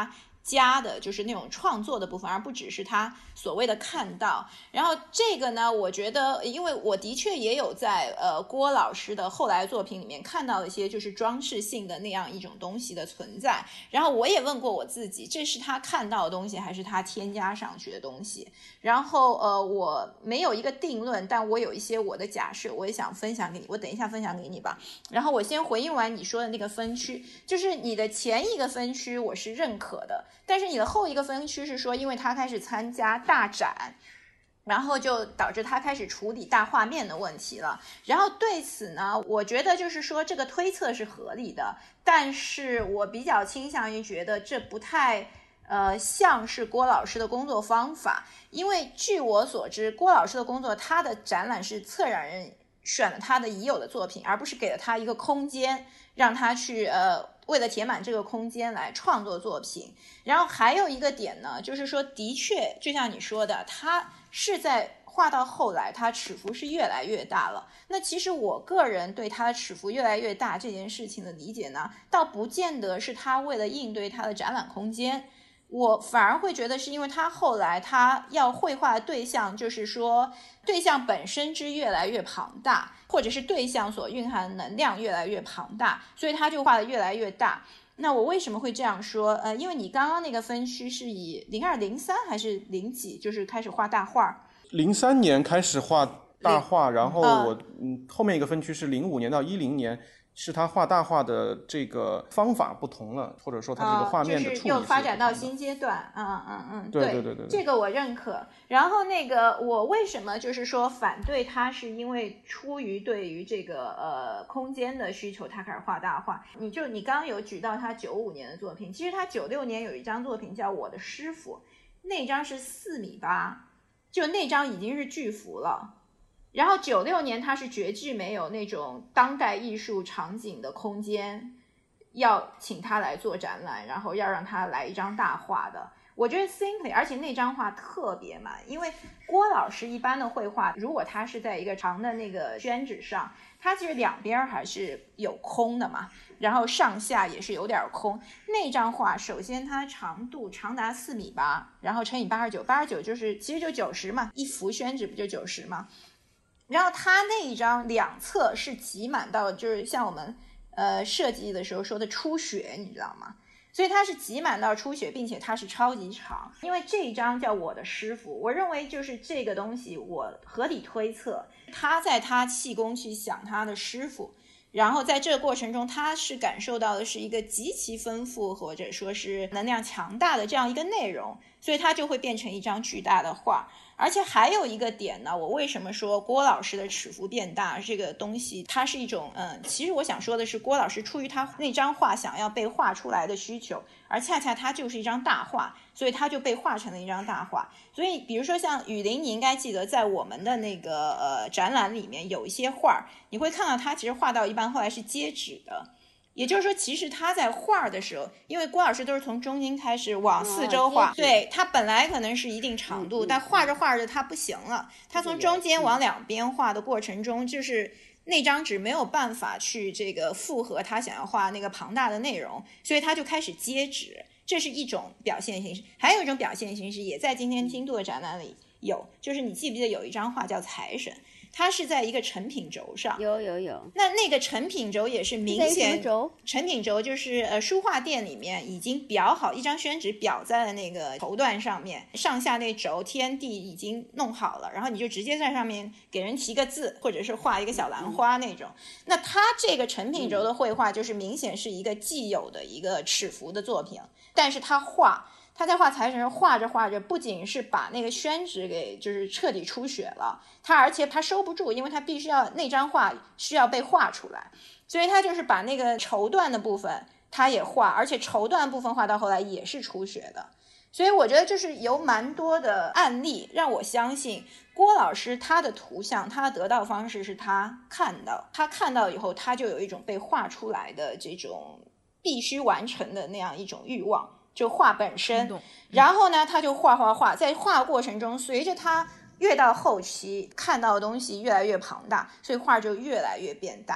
加的就是那种创作的部分，而不只是他所谓的看到。然后这个呢，我觉得因为我的确也有在呃郭老师的后来作品里面看到一些就是装饰性的那样一种东西的存在，然后我也问过我自己，这是他看到的东西还是他添加上去的东西。然后呃我没有一个定论，但我有一些我的假设，我也想分享给你，我等一下分享给你吧。然后我先回应完你说的那个分区，就是你的前一个分区我是认可的，但是你的后一个分区是说因为他开始参加大展，然后就导致他开始处理大画面的问题了。然后对此呢，我觉得就是说这个推测是合理的，但是我比较倾向于觉得这不太呃像是郭老师的工作方法。因为据我所知，郭老师的工作，他的展览是策展人选了他的已有的作品，而不是给了他一个空间让他去呃为了填满这个空间来创作作品。然后还有一个点呢，就是说的确就像你说的，他是在画到后来他尺幅是越来越大了。那其实我个人对他的尺幅越来越大这件事情的理解呢，倒不见得是他为了应对他的展览空间，我反而会觉得是因为他后来他要绘画的对象，就是说对象本身之越来越庞大，或者是对象所蕴含的能量越来越庞大，所以他就画的越来越大。那我为什么会这样说？呃，因为你刚刚那个分区是以零二零三还是零几，就是开始画大画？ 零三年开始画大画，然后我嗯、 嗯后面一个分区是零五年到一零年。是他画大画的这个方法不同了，或者说他这个画面的处理、 呃、就是又发展到新阶段。嗯嗯嗯， 对对对对， 这个我认可。然后那个我为什么就是说反对他，是因为出于对于这个呃空间的需求，他开始画大画。你就你刚刚有举到他九五年的作品，其实他九六年有一张作品叫《我的师傅》，那张是四米八，就那张已经是巨幅了。然后九六年他是绝句没有那种当代艺术场景的空间，要请他来做展览，然后要让他来一张大画的。我觉得 simply， 而且那张画特别满，因为郭老师一般的绘画，如果他是在一个长的那个宣纸上，它其实两边还是有空的嘛，然后上下也是有点空。那张画首先它长度长达四米八，然后乘以八十九，八十九就是其实就九十嘛，一幅宣纸不就九十吗？然后它那一张两侧是挤满到，就是像我们呃设计的时候说的出血，你知道吗？所以它是挤满到出血，并且它是超级长。因为这一张叫我的师傅，我认为就是这个东西，我合理推测，他在他气功去想他的师傅，然后在这个过程中，他是感受到的是一个极其丰富或者说是能量强大的这样一个内容，所以它就会变成一张巨大的画。而且还有一个点呢，我为什么说郭老师的尺幅变大这个东西，它是一种嗯，其实我想说的是，郭老师出于他那张画想要被画出来的需求，而恰恰它就是一张大画，所以它就被画成了一张大画。所以比如说像雨林，你应该记得在我们的那个呃展览里面有一些画，你会看到它其实画到一半后来是接纸的。也就是说，其实他在画的时候，因为郭老师都是从中间开始往四周画，哦、对，他本来可能是一定长度，嗯、但画着画着他不行了，他从中间往两边画的过程中，就是那张纸没有办法去这个复合他想要画那个庞大的内容，所以他就开始接纸，这是一种表现形式。还有一种表现形式也在今天精度的展览里有，就是你记不记得有一张画叫财神？它是在一个成品轴上， 有有有。 那那个成品轴也是明显， 轴成品轴就是呃书画店里面已经裱好一张宣纸，裱在了那个绸缎上面，上下那轴天地已经弄好了，然后你就直接在上面给人提个字，或者是画一个小兰花那种。嗯、那它这个成品轴的绘画就是明显是一个既有的一个尺幅的作品，但是它画。他在画财神画着画着，不仅是把那个宣纸给就是彻底出血了，他而且他收不住，因为他必须要那张画需要被画出来，所以他就是把那个绸缎的部分他也画，而且绸缎部分画到后来也是出血的。所以我觉得就是有蛮多的案例让我相信郭老师他的图像他的得到方式是他看到，他看到以后他就有一种被画出来的这种必须完成的那样一种欲望，就画本身，然后呢他就画画画，在画过程中随着他越到后期看到的东西越来越庞大，所以画就越来越变大。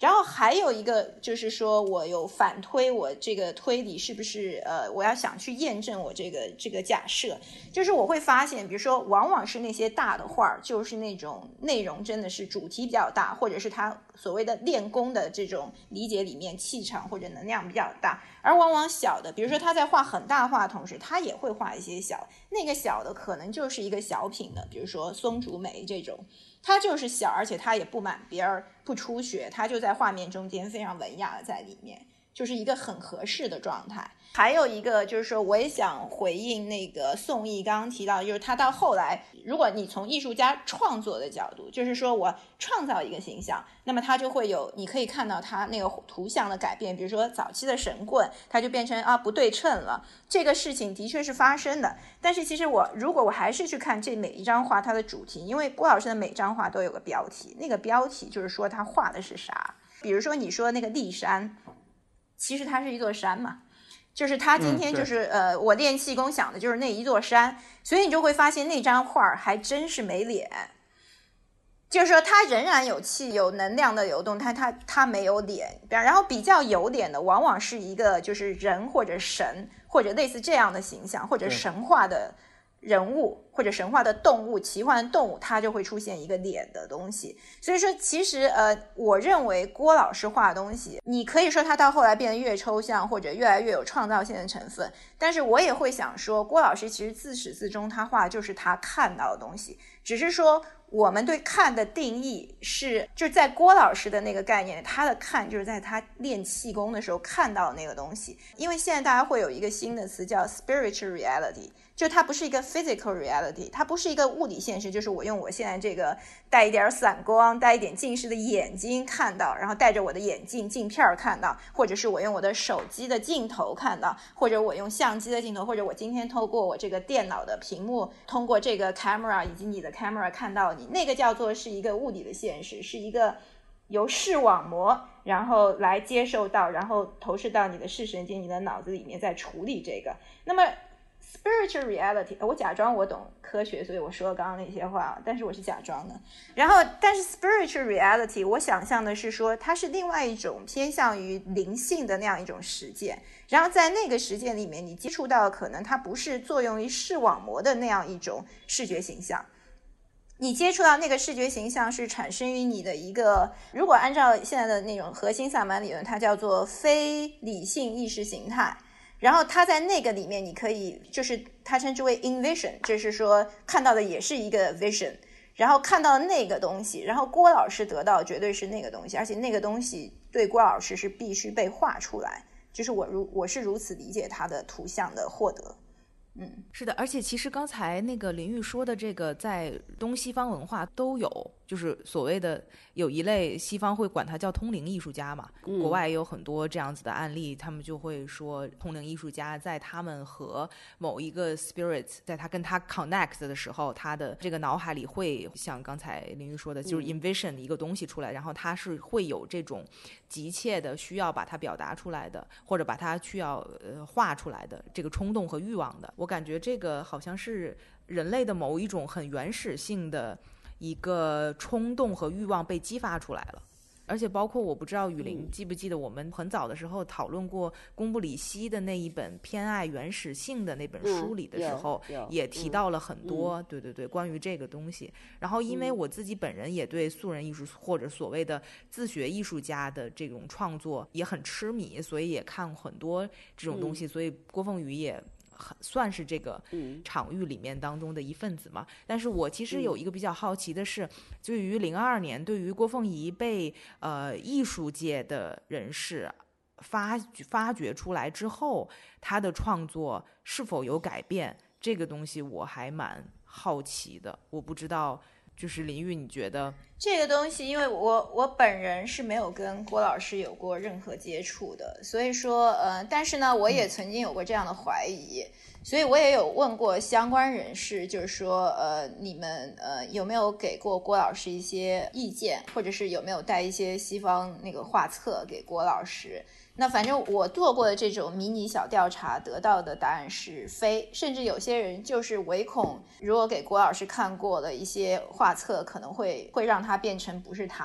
然后还有一个就是说我有反推我这个推理是不是呃我要想去验证我这个这个假设，就是我会发现比如说往往是那些大的画就是那种内容真的是主题比较大，或者是他所谓的练功的这种理解里面气场或者能量比较大，而往往小的比如说他在画很大画的同时他也会画一些小，那个小的可能就是一个小品的，比如说松竹梅这种，它就是小，而且它也不满边不出血，它就在画面中间非常文雅的在里面，就是一个很合适的状态。还有一个就是说我也想回应那个宋轶刚刚提到，就是他到后来如果你从艺术家创作的角度，就是说我创造一个形象，那么他就会有你可以看到他那个图像的改变，比如说早期的神棍他就变成啊不对称了，这个事情的确是发生的。但是其实我如果我还是去看这每一张画它的主题，因为郭老师的每张画都有个标题，那个标题就是说他画的是啥。比如说你说那个骊山，其实它是一座山嘛，就是他今天就是、嗯、呃，我练气功想的就是那一座山，所以你就会发现那张画还真是没脸，就是说他仍然有气有能量的流动，他他他没有脸。然后比较有脸的往往是一个就是人或者神或者类似这样的形象，或者神话的人物或者神话的动物奇幻的动物，它就会出现一个脸的东西。所以说其实呃，我认为郭老师画的东西你可以说他到后来变得越抽象或者越来越有创造性的成分，但是我也会想说郭老师其实自始至终他画的就是他看到的东西，只是说我们对看的定义是就是在郭老师的那个概念，他的看就是在他练气功的时候看到的那个东西。因为现在大家会有一个新的词叫 spiritual reality， 就它不是一个 physical reality， 它不是一个物理现实，就是我用我现在这个带一点散光带一点近视的眼睛看到，然后带着我的眼镜镜片看到，或者是我用我的手机的镜头看到，或者我用相机的镜头，或者我今天透过我这个电脑的屏幕通过这个 camera 以及你的 camera 看到你，那个叫做是一个物理的现实，是一个由视网膜然后来接受到，然后投射到你的视神经你的脑子里面再处理这个。那么 spiritual reality 我假装我懂科学，所以我说了刚刚那些话，但是我是假装的。然后但是 spiritual reality 我想象的是说它是另外一种偏向于灵性的那样一种实践，然后在那个实践里面你接触到可能它不是作用于视网膜的那样一种视觉形象，你接触到那个视觉形象是产生于你的一个，如果按照现在的那种核心萨满理论，它叫做非理性意识形态。然后它在那个里面你可以就是它称之为 invision， 就是说看到的也是一个 vision， 然后看到那个东西，然后郭老师得到绝对是那个东西，而且那个东西对郭老师是必须被画出来，就是我如我是如此理解它的图像的获得。嗯， 是的，而且其实刚才那个林玉说的这个在东西方文化都有，就是所谓的有一类西方会管它叫通灵艺术家嘛、嗯、国外也有很多这样子的案例，他们就会说通灵艺术家在他们和某一个 spirit 在他跟他 connect 的时候，他的这个脑海里会像刚才林玉说的就是 envision 一个东西出来、嗯、然后他是会有这种急切的需要把它表达出来的，或者把它需要呃画出来的这个冲动和欲望的。我感觉这个好像是人类的某一种很原始性的一个冲动和欲望被激发出来了。而且包括我不知道雨林记不记得我们很早的时候讨论过贡布里希的那一本偏爱原始性的那本书里的时候、嗯、也提到了很多、嗯、对对对关于这个东西。然后因为我自己本人也对素人艺术或者所谓的自学艺术家的这种创作也很痴迷，所以也看很多这种东西、嗯、所以郭凤宇也算是这个场域里面当中的一份子嘛、嗯、但是我其实有一个比较好奇的是，对于零二年对于郭凤仪被呃艺术界的人士发发掘出来之后，他的创作是否有改变，这个东西我还蛮好奇的。我不知道就是林玉你觉得这个东西，因为我我本人是没有跟郭老师有过任何接触的，所以说呃，但是呢我也曾经有过这样的怀疑、嗯、所以我也有问过相关人士，就是说呃你们呃有没有给过郭老师一些意见，或者是有没有带一些西方那个画册给郭老师。那反正我做过的这种迷你小调查得到的答案是非，甚至有些人就是唯恐如果给郭老师看过的一些画册可能会会让他变成不是他。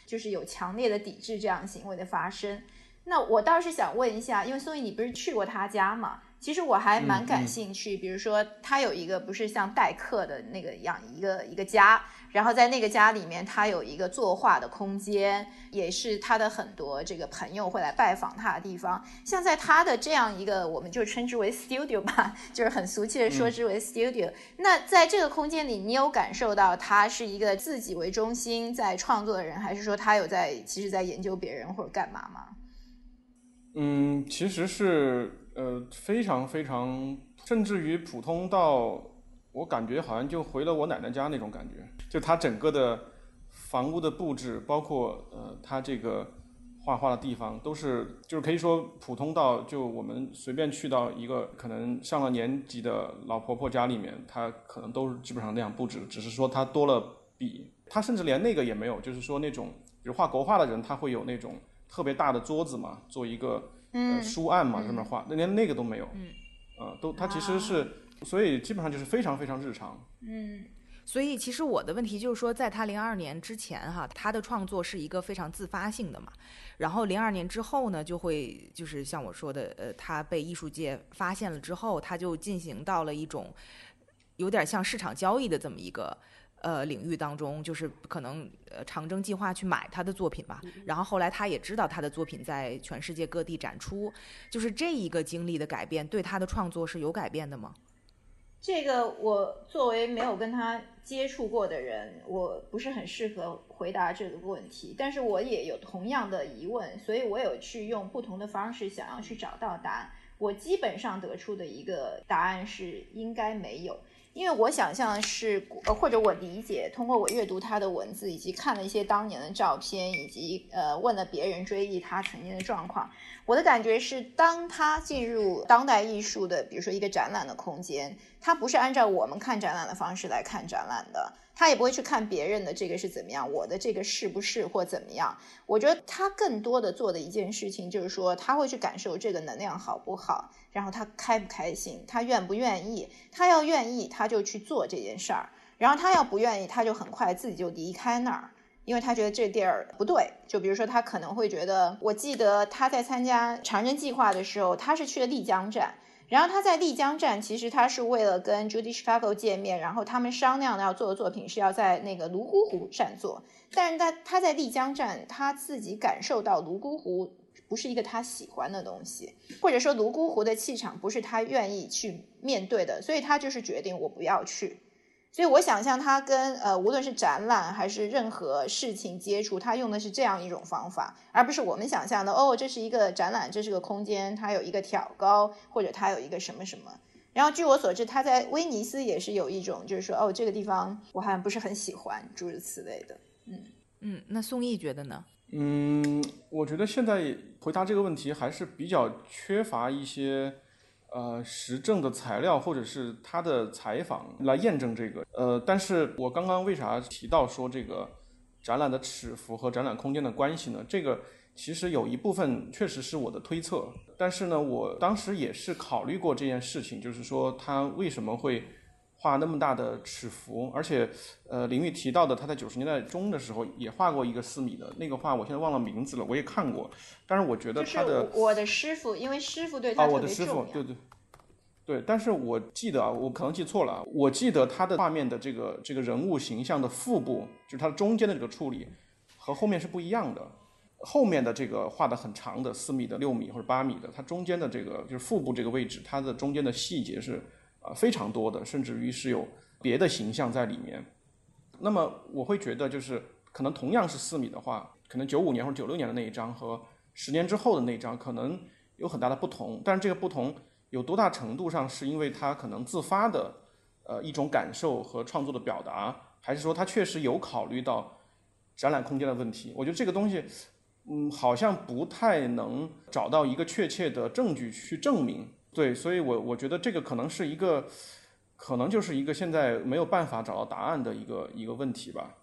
就是有强烈的抵制这样行为的发生。那我倒是想问一下，因为宋毅你不是去过他家嘛？其实我还蛮感兴趣，嗯嗯、比如说他有一个不是像代课的那个样一个一个家，然后在那个家里面他有一个作画的空间，也是他的很多这个朋友会来拜访他的地方。像在他的这样一个我们就称之为 studio 吧，就是很俗气的说之为 studio、嗯、那在这个空间里你有感受到他是一个自己为中心在创作的人，还是说他有在其实在研究别人或者干嘛吗？ 嗯，其实是呃非常非常，甚至于普通到我感觉好像就回了我奶奶家那种感觉。就他整个的房屋的布置，包括呃他这个画画的地方，都是就是可以说普通到就我们随便去到一个可能上了年纪的老婆婆家里面，他可能都是基本上那样布置，只是说他多了笔，他甚至连那个也没有，就是说那种比如画国画的人，他会有那种特别大的桌子嘛，做一个、嗯、呃书案嘛，上面画，那、嗯、连那个都没有，嗯，呃，都它其实是、啊，所以基本上就是非常非常日常， 嗯。所以其实我的问题就是说，在他零二年之前哈，他的创作是一个非常自发性的嘛，然后零二年之后呢，就会就是像我说的，呃，他被艺术界发现了之后，他就进行到了一种有点像市场交易的这么一个呃领域当中，就是可能呃长征计划去买他的作品吧，然后后来他也知道他的作品在全世界各地展出，就是这一个经历的改变对他的创作是有改变的吗？ 这个我作为没有跟他接触过的人，我不是很适合回答这个问题，但是我也有同样的疑问，所以我有去用不同的方式想要去找到答案。我基本上得出的一个答案是应该没有，因为我想象是或者我理解，通过我阅读他的文字以及看了一些当年的照片，以及呃问了别人追忆他曾经的状况，我的感觉是当他进入当代艺术的比如说一个展览的空间，他不是按照我们看展览的方式来看展览的，他也不会去看别人的这个是怎么样，我的这个是不是或怎么样。我觉得他更多的做的一件事情就是说他会去感受这个能量好不好，然后他开不开心，他愿不愿意，他要愿意他就去做这件事儿，然后他要不愿意他就很快自己就离开那儿，因为他觉得这地儿不对。就比如说他可能会觉得，我记得他在参加长征计划的时候，他是去了丽江站，然后他在丽江站其实他是为了跟 Judy Chicago 见面，然后他们商量要做的作品是要在那个泸沽湖站做，但是他他在丽江站他自己感受到泸沽湖不是一个他喜欢的东西，或者说泸沽湖的气场不是他愿意去面对的，所以他就是决定我不要去。所以我想象他跟呃无论是展览还是任何事情接触，他用的是这样一种方法，而不是我们想象的哦这是一个展览，这是个空间，它有一个挑高，或者它有一个什么什么。然后据我所知他在威尼斯也是有一种就是说哦这个地方我好像不是很喜欢，诸如此类的。嗯嗯，那宋毅觉得呢？ 嗯，我觉得现在回答这个问题还是比较缺乏一些呃实证的材料或者是他的采访来验证这个。呃，但是我刚刚为啥提到说这个展览的尺幅和展览空间的关系呢？这个其实有一部分确实是我的推测，但是呢，我当时也是考虑过这件事情，就是说他为什么会画那么大的尺幅，而且呃，林玉提到的他在九十年代中的时候也画过一个四米的那个画，我现在忘了名字了，我也看过，但是我觉得他的、 就是、我的师傅，因为师傅对他特别重要、啊、我的师傅， 对对对，但是我记得啊，我可能记错了，我记得他的画面的这个这个人物形象的腹部，就是它中间的这个处理和后面是不一样的。后面的这个画的很长的四米的六米或者八米的，它中间的这个就是腹部这个位置，它的中间的细节是啊、呃、非常多的，甚至于是有别的形象在里面。那么我会觉得就是可能同样是四米的话，可能九五年或者九六年的那一张和十年之后的那一张可能有很大的不同，但是这个不同有多大程度上是因为他可能自发的呃一种感受和创作的表达，还是说他确实有考虑到展览空间的问题？我觉得这个东西嗯，好像不太能找到一个确切的证据去证明。对，所以我我觉得这个可能是一个可能就是一个现在没有办法找到答案的一个一个问题吧。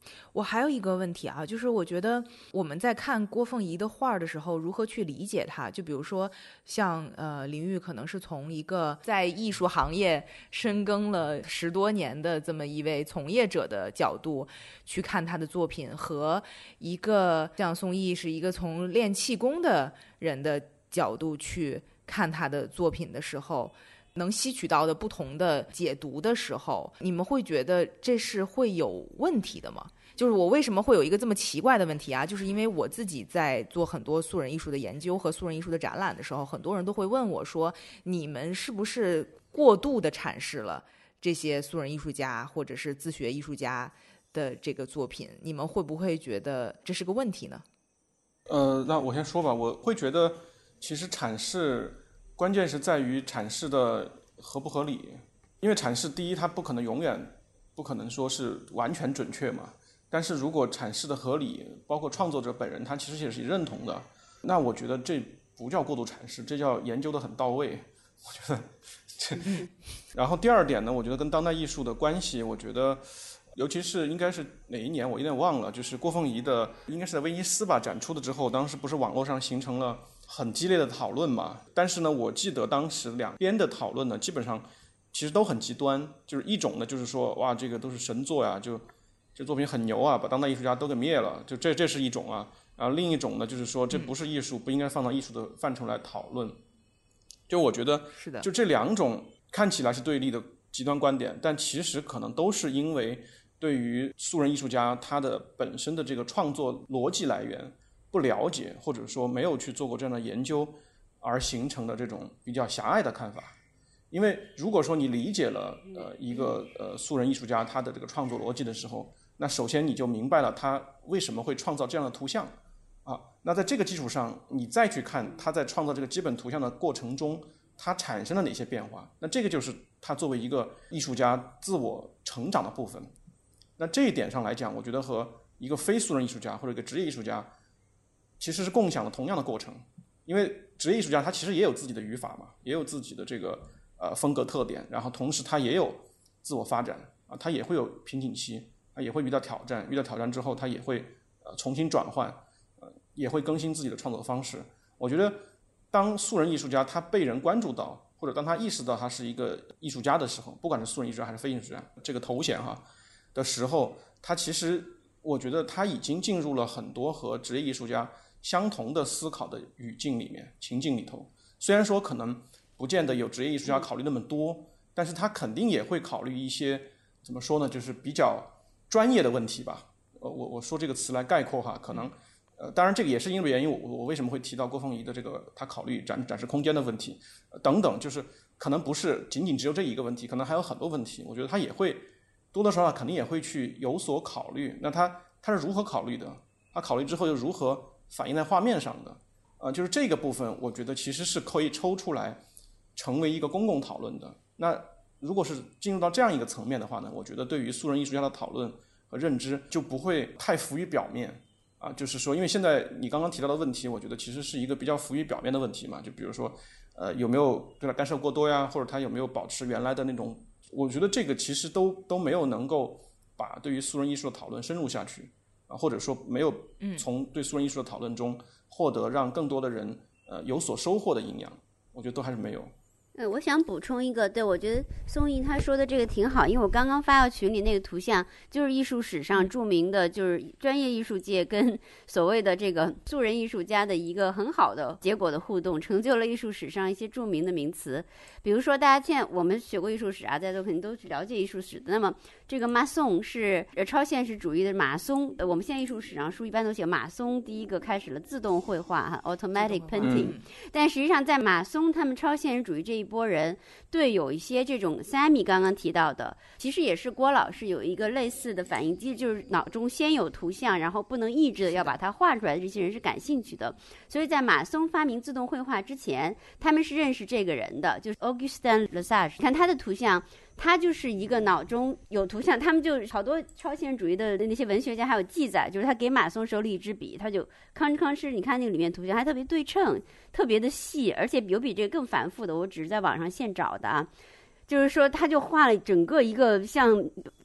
我还有一个问题啊，就是我觉得我们在看郭凤仪的画的时候，如何去理解它？就比如说像呃林玉可能是从一个在艺术行业深耕了十多年的这么一位从业者的角度去看他的作品，和一个像宋轶是一个从练气功的人的角度去看他的作品的时候，能吸取到的不同的解读的时候，你们会觉得这是会有问题的吗？就是我为什么会有一个这么奇怪的问题啊？就是因为我自己在做很多素人艺术的研究和素人艺术的展览的时候，很多人都会问我说，你们是不是过度的阐释了这些素人艺术家或者是自学艺术家的这个作品？你们会不会觉得这是个问题呢？ 呃，那我先说吧，我会觉得其实阐释关键是在于阐释的合不合理，因为阐释第一它不可能永远不可能说是完全准确嘛，但是如果阐释的合理，包括创作者本人他其实也是认同的，那我觉得这不叫过度阐释，这叫研究的很到位，我觉得这然后第二点呢，我觉得跟当代艺术的关系，我觉得尤其是应该是哪一年我有点忘了，就是郭凤仪的应该是在威尼斯吧展出的之后，当时不是网络上形成了很激烈的讨论嘛，但是呢我记得当时两边的讨论呢基本上其实都很极端，就是一种呢就是说哇这个都是神作呀，就这作品很牛啊，把当代艺术家都给灭了，就这这是一种啊，然后另一种呢就是说这不是艺术，不应该放到艺术的范畴来讨论。就我觉得是的， 就这两种看起来是对立的极端观点，但其实可能都是因为对于素人艺术家他的本身的这个创作逻辑来源不了解，或者说没有去做过这样的研究而形成的这种比较狭隘的看法。因为如果说你理解了呃一个呃素人艺术家他的这个创作逻辑的时候，那首先你就明白了他为什么会创造这样的图像啊。那在这个基础上，你再去看他在创造这个基本图像的过程中，他产生了哪些变化，那这个就是他作为一个艺术家自我成长的部分。那这一点上来讲，我觉得和一个非素人艺术家或者一个职业艺术家其实是共享了同样的过程。因为职业艺术家他其实也有自己的语法嘛，也有自己的这个呃风格特点，然后同时他也有自我发展啊，他也会有瓶颈期啊，也会遇到挑战，遇到挑战之后他也会呃重新转换，呃也会更新自己的创作方式。我觉得当素人艺术家他被人关注到，或者当他意识到他是一个艺术家的时候，不管是素人艺术家还是非艺术家这个头衔哈的时候，他其实我觉得他已经进入了很多和职业艺术家相同的思考的语境里面情境里头。虽然说可能不见得有职业艺术家考虑那么多，但是他肯定也会考虑一些怎么说呢，就是比较专业的问题吧。呃，我我说这个词来概括哈，可能呃，当然这个也是因为原因，我我为什么会提到郭凤仪的这个他考虑展展示空间的问题、呃、等等，就是可能不是仅仅只有这一个问题，可能还有很多问题，我觉得他也会多多少少肯定也会去有所考虑。那他他是如何考虑的？他考虑之后又如何反映在画面上的？呃，就是这个部分，我觉得其实是可以抽出来成为一个公共讨论的。那如果是进入到这样一个层面的话呢，我觉得对于素人艺术家的讨论和认知就不会太浮于表面啊。就是说，因为现在你刚刚提到的问题，我觉得其实是一个比较浮于表面的问题嘛。就比如说，呃，有没有对他干涉过多呀，或者他有没有保持原来的那种，我觉得这个其实都都没有能够把对于素人艺术的讨论深入下去啊，或者说没有从对素人艺术的讨论中获得让更多的人呃有所收获的营养，我觉得都还是没有。 呃，我想补充一个，对，我觉得宋轶他说的这个挺好，因为我刚刚发到群里那个图像，就是艺术史上著名的，就是专业艺术界跟所谓的这个素人艺术家的一个很好的结果的互动，成就了艺术史上一些著名的名词。比如说，大家现在我们学过艺术史啊，大家都肯定都去了解艺术史的。那么，这个马松是超现实主义的马松，呃，我们现在艺术史上书一般都写马松第一个开始了自动绘画哈 ，automatic painting、嗯。但实际上，在马松他们超现实主义这一波人对有一些这种 Sammy 刚刚提到的，其实也是郭老师有一个类似的反应机制，就是脑中先有图像，然后不能抑制的要把它画出来的这些人是感兴趣的。所以在马松发明自动绘画之前，他们是认识这个人的，就是 Augustin Lesage。看他的图像，他就是一个脑中有图像，他们就好多超现实主义的那些文学家还有记载，就是他给马松手里一支笔，他就吭哧吭哧，你看那个里面图像还特别对称，特别的细，而且有比这个更繁复的，我只是在网上现找的啊。就是说他就画了整个一个像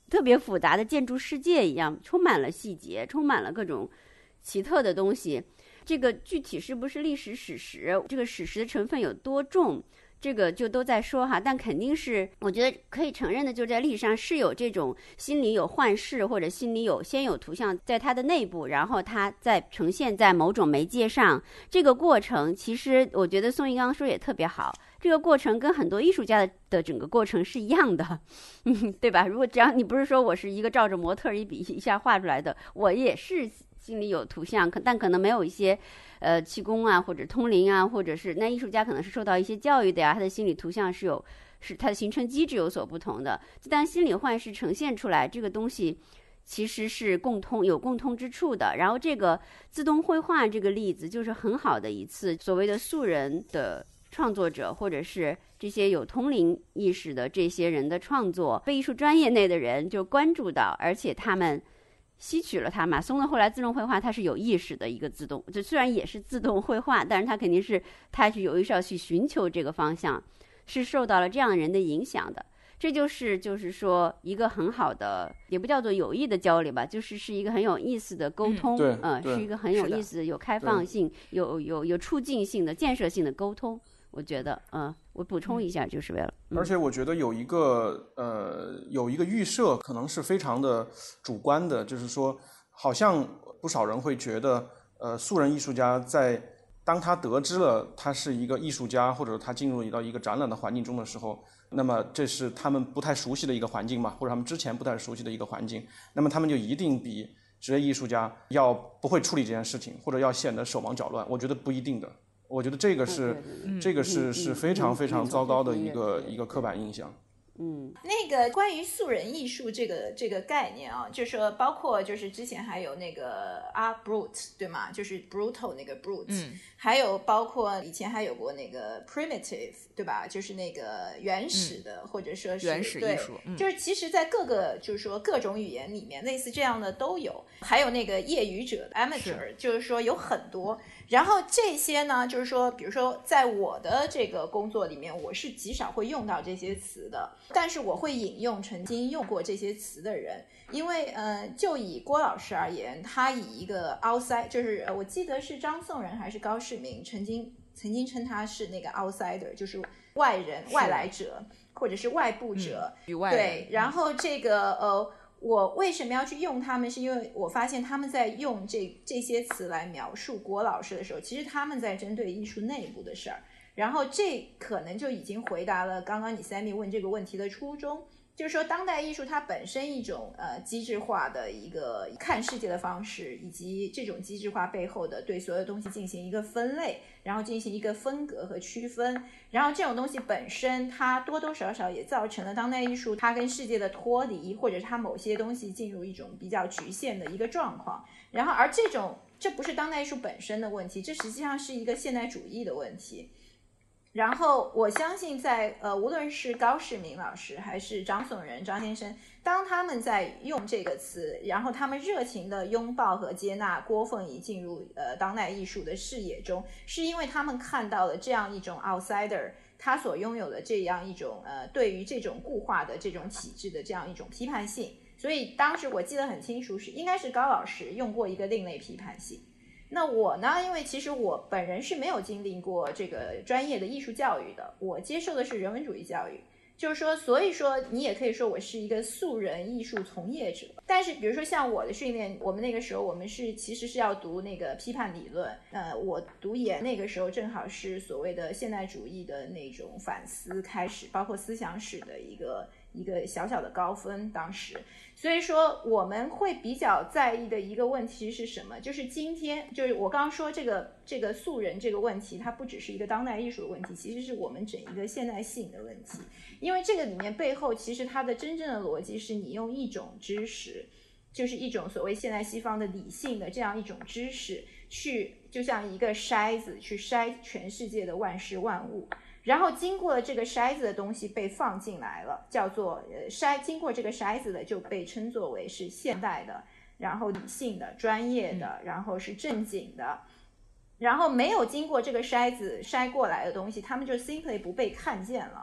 特别复杂的建筑世界一样，充满了细节，充满了各种奇特的东西。这个具体是不是历史史实，这个史实的成分有多重，这个就都在说哈，但肯定是我觉得可以承认的，就是在历史上是有这种心里有幻视，或者心里有先有图像在它的内部，然后它再呈现在某种媒介上。这个过程其实我觉得宋轶刚说也特别好，这个过程跟很多艺术家的的整个过程是一样的，嗯，对吧？如果只要你不是说我是一个照着模特一笔一下画出来的，我也是心里有图像，可但可能没有一些呃气功啊或者通灵啊，或者是那艺术家可能是受到一些教育的呀，他的心理图像是有是他的形成机制有所不同的。但心理幻视呈现出来这个东西其实是共通有共通之处的。然后这个自动绘画这个例子就是很好的一次所谓的素人的创作者，或者是这些有通灵意识的这些人的创作被艺术专业内的人就关注到，而且他们吸取了它。马松的后来自动绘画它是有意识的一个自动，就虽然也是自动绘画，但是它肯定是它是有意识要去寻求这个方向，是受到了这样人的影响的。这就是就是说一个很好的，也不叫做有意的交流吧，就是是一个很有意思的沟通， 嗯， 呃，是一个很有意思、有开放性、有有有促进性的、建设性的沟通。我觉得，嗯、呃，我补充一下，就是为了。嗯、 而且我觉得有一个呃有一个预设，可能是非常的主观的，就是说，好像不少人会觉得，呃，素人艺术家在当他得知了他是一个艺术家，或者他进入到一个展览的环境中的时候，那么这是他们不太熟悉的一个环境嘛，或者他们之前不太熟悉的一个环境，那么他们就一定比职业艺术家要不会处理这件事情，或者要显得手忙脚乱。我觉得不一定的。我觉得这个是，嗯、这个是、嗯、是非常非常糟糕的一个、嗯、一个刻板印象。 嗯，那个关于素人艺术这个这个概念啊，就是说包括就是之前还有那个 art brut 对吗？就是 brutal 那个 brut，嗯，还有包括以前还有过那个 primitive 对吧？就是那个原始的，嗯、或者说是原始艺术， 嗯、就是其实在各个就是说各种语言里面类似这样的都有，还有那个业余者 amateur， 就是说有很多。然后这些呢，就是说，比如说，在我的这个工作里面，我是极少会用到这些词的，但是我会引用曾经用过这些词的人，因为呃，就以郭老师而言，他以一个 outside， 就是我记得是张颂仁还是高世明曾经曾经称他是那个 outsider， 就是外人、外来者或者是外部者， 嗯、外对，然后这个呃。我为什么要去用他们，是因为我发现他们在用这这些词来描述郭老师的时候，其实他们在针对艺术内部的事儿，然后这可能就已经回答了刚刚你 Sammy 问这个问题的初衷，就是说当代艺术它本身一种呃机制化的一个看世界的方式，以及这种机制化背后的对所有东西进行一个分类，然后进行一个分隔和区分，然后这种东西本身它多多少少也造成了当代艺术它跟世界的脱离，或者它某些东西进入一种比较局限的一个状况。然后而这种这不是当代艺术本身的问题，这实际上是一个现代主义的问题。然后我相信在呃，无论是高世明老师还是张颂仁张先生，当他们在用这个词，然后他们热情的拥抱和接纳郭凤仪进入呃当代艺术的视野中，是因为他们看到了这样一种 outsider 他所拥有的这样一种呃对于这种固化的这种体制的这样一种批判性。所以当时我记得很清楚，是应该是高老师用过一个另类批判性。那我呢，因为其实我本人是没有经历过这个专业的艺术教育的，我接受的是人文主义教育，就是说所以说你也可以说我是一个素人艺术从业者。但是比如说像我的训练，我们那个时候我们是其实是要读那个批判理论，呃，我读研那个时候正好是所谓的现代主义的那种反思开始，包括思想史的一个一个小小的高分当时。所以说我们会比较在意的一个问题是什么，就是今天就是我刚刚说这个这个素人这个问题，它不只是一个当代艺术的问题，其实是我们整一个现代性的问题。因为这个里面背后其实它的真正的逻辑是你用一种知识，就是一种所谓现代西方的理性的这样一种知识，去就像一个筛子去筛全世界的万事万物，然后经过了这个筛子的东西被放进来了，叫做呃筛，经过这个筛子的就被称作为是现代的，然后理性的、专业的，然后是正经的。然后没有经过这个筛子筛过来的东西，他们就 simply 不被看见了。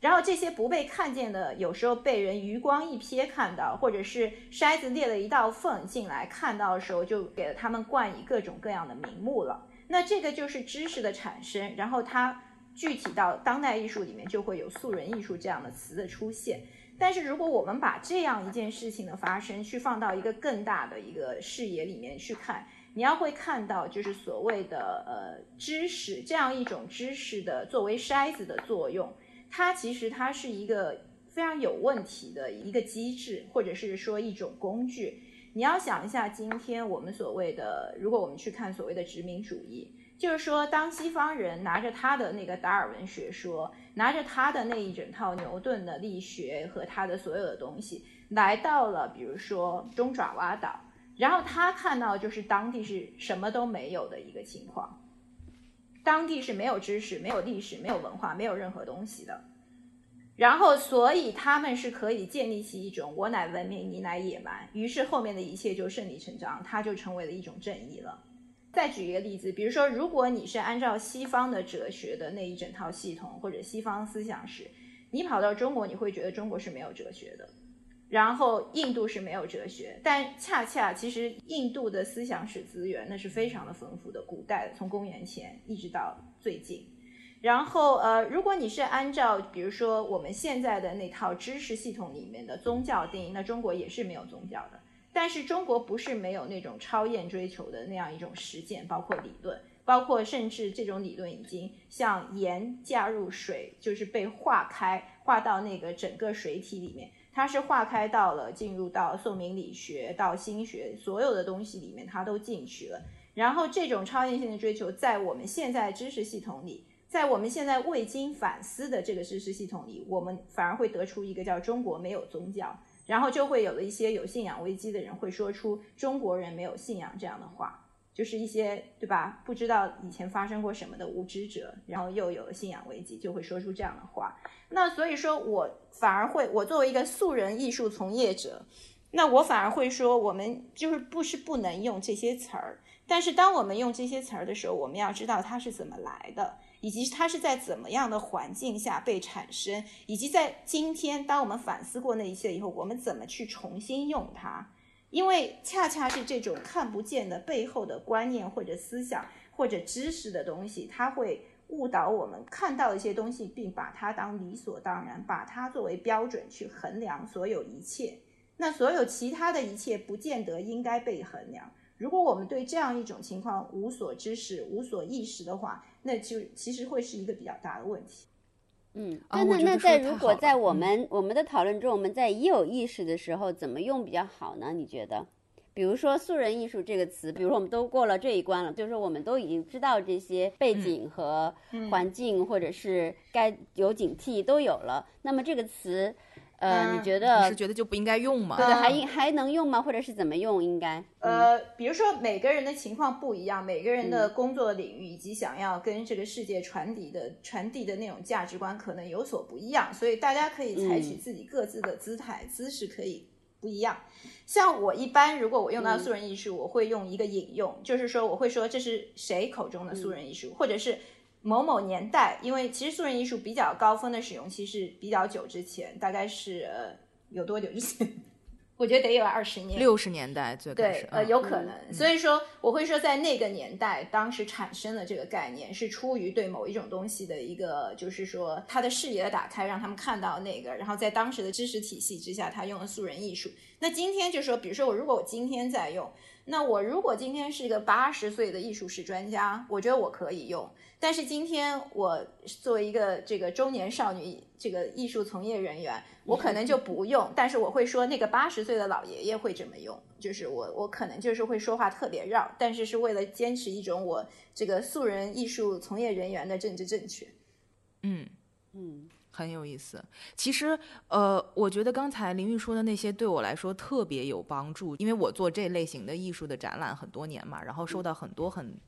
然后这些不被看见的，有时候被人余光一瞥看到，或者是筛子裂了一道缝进来看到的时候，就给了他们冠以各种各样的名目了。那这个就是知识的产生，然后它具体到当代艺术里面就会有素人艺术这样的词的出现。但是如果我们把这样一件事情的发生去放到一个更大的一个视野里面去看，你要会看到就是所谓的呃知识这样一种知识的作为筛子的作用，它其实它是一个非常有问题的一个机制，或者是说一种工具。你要想一下，今天我们所谓的，如果我们去看所谓的殖民主义，就是说当西方人拿着他的那个达尔文学说，拿着他的那一整套牛顿的力学和他的所有的东西来到了比如说中爪哇岛，然后他看到就是当地是什么都没有的一个情况，当地是没有知识、没有历史、没有文化、没有任何东西的。然后所以他们是可以建立起一种我乃文明你乃野蛮，于是后面的一切就顺理成章，它就成为了一种正义了。再举一个例子，比如说如果你是按照西方的哲学的那一整套系统或者西方思想史，你跑到中国你会觉得中国是没有哲学的，然后印度是没有哲学，但恰恰其实印度的思想史资源那是非常的丰富的，古代的从公元前一直到最近。然后呃，如果你是按照比如说我们现在的那套知识系统里面的宗教定义，那中国也是没有宗教的，但是中国不是没有那种超验追求的那样一种实践，包括理论，包括甚至这种理论已经像盐加入水，就是被化开化到那个整个水体里面，它是化开到了进入到宋明理学到心学所有的东西里面它都进去了。然后这种超验性的追求在我们现在知识系统里，在我们现在未经反思的这个知识系统里，我们反而会得出一个叫中国没有宗教，然后就会有了一些有信仰危机的人会说出中国人没有信仰这样的话，就是一些对吧不知道以前发生过什么的无知者，然后又有了信仰危机就会说出这样的话。那所以说我反而会，我作为一个素人艺术从业者，那我反而会说我们就是不是不能用这些词儿，但是当我们用这些词儿的时候，我们要知道它是怎么来的，以及它是在怎么样的环境下被产生，以及在今天当我们反思过那一切以后，我们怎么去重新用它。因为恰恰是这种看不见的背后的观念或者思想或者知识的东西，它会误导我们看到一些东西并把它当理所当然，把它作为标准去衡量所有一切，那所有其他的一切不见得应该被衡量。如果我们对这样一种情况无所知识无所意识的话，那就其实会是一个比较大的问题。 嗯， 啊那那在如果在我嗯们、嗯、我们的讨论中，我们在已有意识的时候怎么用比较好呢？你觉得？比如说素人艺术这个词，比如说我们都过了这一关了，就是说我们都已经知道这些背景和环境、嗯、或者是该有警惕都有了，那么这个词呃， 嗯、 你觉得你是觉得就不应该用吗？ 对对，还还能用吗？或者是怎么用？应该呃，比如说每个人的情况不一样，每个人的工作领域以及想要跟这个世界传递的、嗯、传递的那种价值观可能有所不一样，所以大家可以采取自己各自的姿态、嗯、姿势可以不一样。像我一般如果我用到素人艺术、嗯、我会用一个引用，就是说我会说这是谁口中的素人艺术、嗯、或者是某某年代，因为其实素人艺术比较高峰的使用期是比较久之前，大概是呃有多久之前？我觉得得有二十年， 六十年代最开始， 对，呃，有可能、嗯。所以说，我会说，在那个年代，当时产生了这个概念，是出于对某一种东西的一个，就是说他的视野的打开，让他们看到那个，然后在当时的知识体系之下，他用了素人艺术。那今天就是说，比如说我如果我今天在用，那我如果今天是一个八十岁的艺术史专家，我觉得我可以用。但是今天我作为一个这个中年少女，这个艺术从业人员，我可能就不用。但是我会说，那个八十岁的老爷爷会这么用，就是我我可能就是会说话特别绕，但是是为了坚持一种我这个素人艺术从业人员的政治正确。 嗯嗯。很有意思。其实呃，我觉得刚才林玉说的那些对我来说特别有帮助，因为我做这类型的艺术的展览很多年嘛，然后受到很多很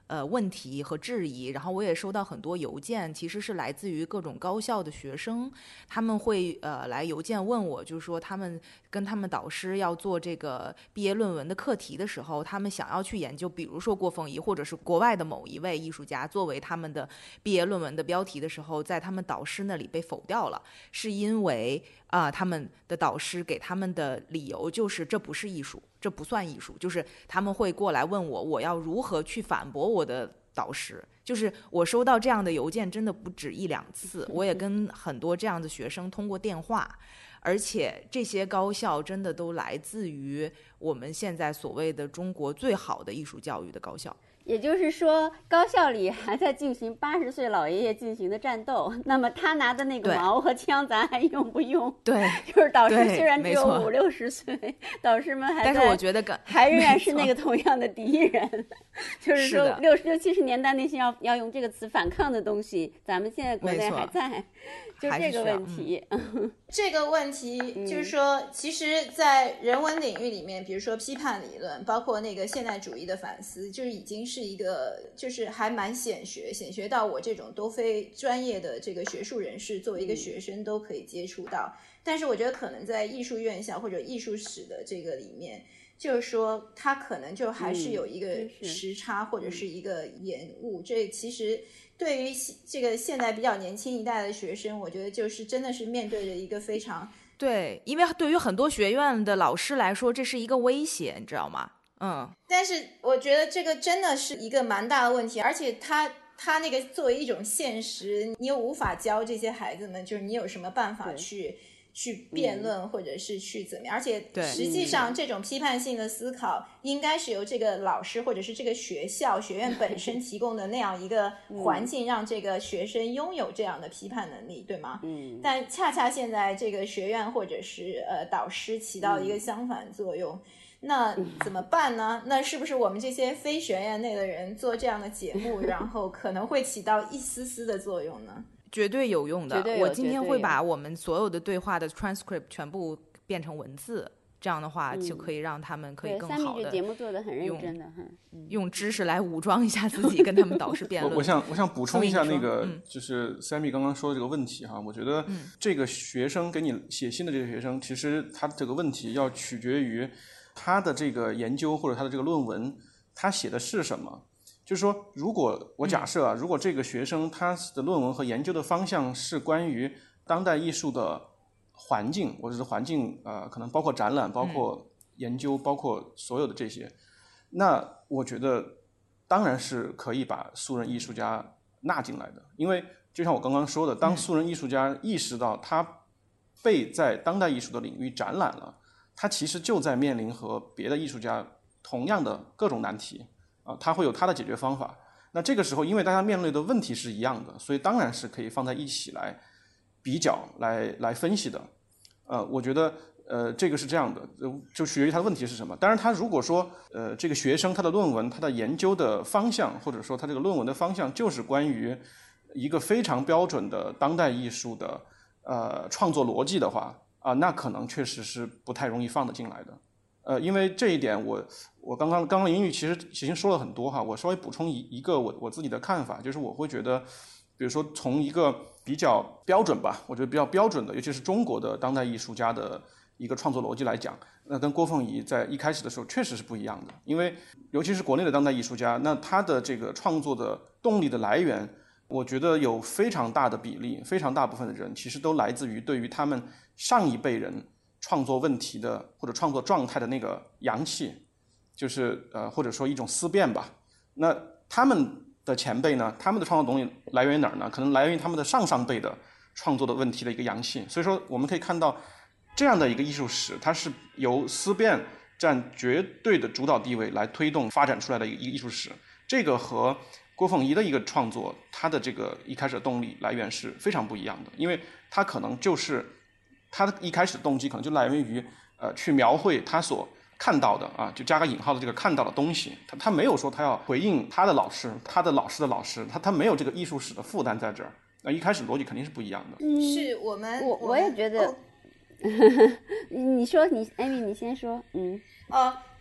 呃问题和质疑，然后我也收到很多邮件，其实是来自于各种高校的学生，他们会呃来邮件问我，就是说他们跟他们导师要做这个毕业论文的课题的时候，他们想要去研究，比如说郭凤仪或者是国外的某一位艺术家作为他们的毕业论文的标题的时候，在他们导师那里被否掉了，是因为啊、呃、他们的导师给他们的理由就是这不是艺术，这不算艺术，就是他们会过来问我，我要如何去反驳我的导师。就是我收到这样的邮件真的不止一两次，我也跟很多这样的学生通过电话，而且这些高校真的都来自于我们现在所谓的中国最好的艺术教育的高校。 也就是说，高校里还在进行八十岁老爷爷进行的战斗，那么他拿的那个矛和枪，咱还用不用？ 对， 就是导师虽然只有五六十岁，导师们还在， 但是我觉得还仍然是那个同样的敌人。就是说，六十六七十年代那些要要用这个词反抗的东西，咱们现在国内还在。就这个问题， 嗯、 这个问题就是说，其实，在人文领域里面，比如说批判理论，包括那个现代主义的反思，就是已经是一个，就是还蛮显学，显学到我这种都非专业的这个学术人士，作为一个学生都可以接触到。但是我觉得可能在艺术院校或者艺术史的这个里面，就是说它可能就还是有一个时差或者是一个延误，这其实对于这个现在比较年轻一代的学生，我觉得就是真的是面对着一个非常， 对，因为对于很多学院的老师来说，这是一个威胁，你知道吗？嗯， 但是我觉得这个真的是一个蛮大的问题，而且他他那个作为一种现实，你又无法教这些孩子们，就是你有什么办法去去辩论或者是去怎么样，而且实际上这种批判性的思考应该是由这个老师或者是这个学校学院本身提供的那样一个环境，让这个学生拥有这样的批判能力，对吗？嗯，但恰恰现在这个学院或者是呃导师起到一个相反作用，那怎么办呢？那是不是我们这些非学院内的人做这样的节目，然后可能会起到一丝丝的作用呢？ 绝对有用的。 有我今天会把我们所有的对话的 transcript 全部变成文字，这样的话就可以让他们可以更好的、嗯、 节目做得很认真的、 嗯、用知识来武装一下自己，跟他们导师辩论。 我想我想补充一下那个、嗯、就是 Sammy 刚刚说的这个问题哈，我觉得这个学生给你写信的这个学生，其实他这个问题要取决于他的这个研究或者他的这个论文他写的是什么。就是说，如果我假设啊，如果这个学生他的论文和研究的方向是关于当代艺术的环境，或者是环境呃，可能包括展览、包括研究、包括所有的这些，那我觉得当然是可以把素人艺术家纳进来的。因为就像我刚刚说的，当素人艺术家意识到他被在当代艺术的领域展览了，他其实就在面临和别的艺术家同样的各种难题。啊，他会有他的解决方法。那这个时候，因为大家面对的问题是一样的，所以当然是可以放在一起来比较、来来分析的。呃，我觉得呃这个是这样的，就取决于他的问题是什么。当然，他如果说呃这个学生他的论文、他的研究的方向，或者说他这个论文的方向就是关于一个非常标准的当代艺术的呃创作逻辑的话啊、呃，那可能确实是不太容易放得进来的。呃，因为这一点我我刚刚刚刚林宇其实已经说了很多哈，我稍微补充一一个我我自己的看法，就是我会觉得，比如说从一个比较标准吧，我觉得比较标准的，尤其是中国的当代艺术家的一个创作逻辑来讲，那跟郭凤仪在一开始的时候确实是不一样的，因为尤其是国内的当代艺术家，那他的这个创作的动力的来源，我觉得有非常大的比例，非常大部分的人其实都来自于对于他们上一辈人创作问题的或者创作状态的那个阳气，就是呃或者说一种思辨吧。那他们的前辈呢，他们的创作动力来源于哪儿呢？可能来源于他们的上上辈的创作的问题的一个阳气。所以说我们可以看到这样的一个艺术史，它是由思辨占绝对的主导地位来推动发展出来的一个艺术史。这个和郭凤仪的一个创作，它的这个一开始的动力来源是非常不一样的，因为它可能就是他的一开始的动机可能就来源于呃去描绘他所看到的啊，就加个引号的这个看到的东西，他他没有说他要回应他的老师，他的老师的老师，他他没有这个艺术史的负担在这儿。那一开始逻辑肯定是不一样的。 嗯， 是我们我我也觉得，哦、你说你艾米你先说，嗯哦。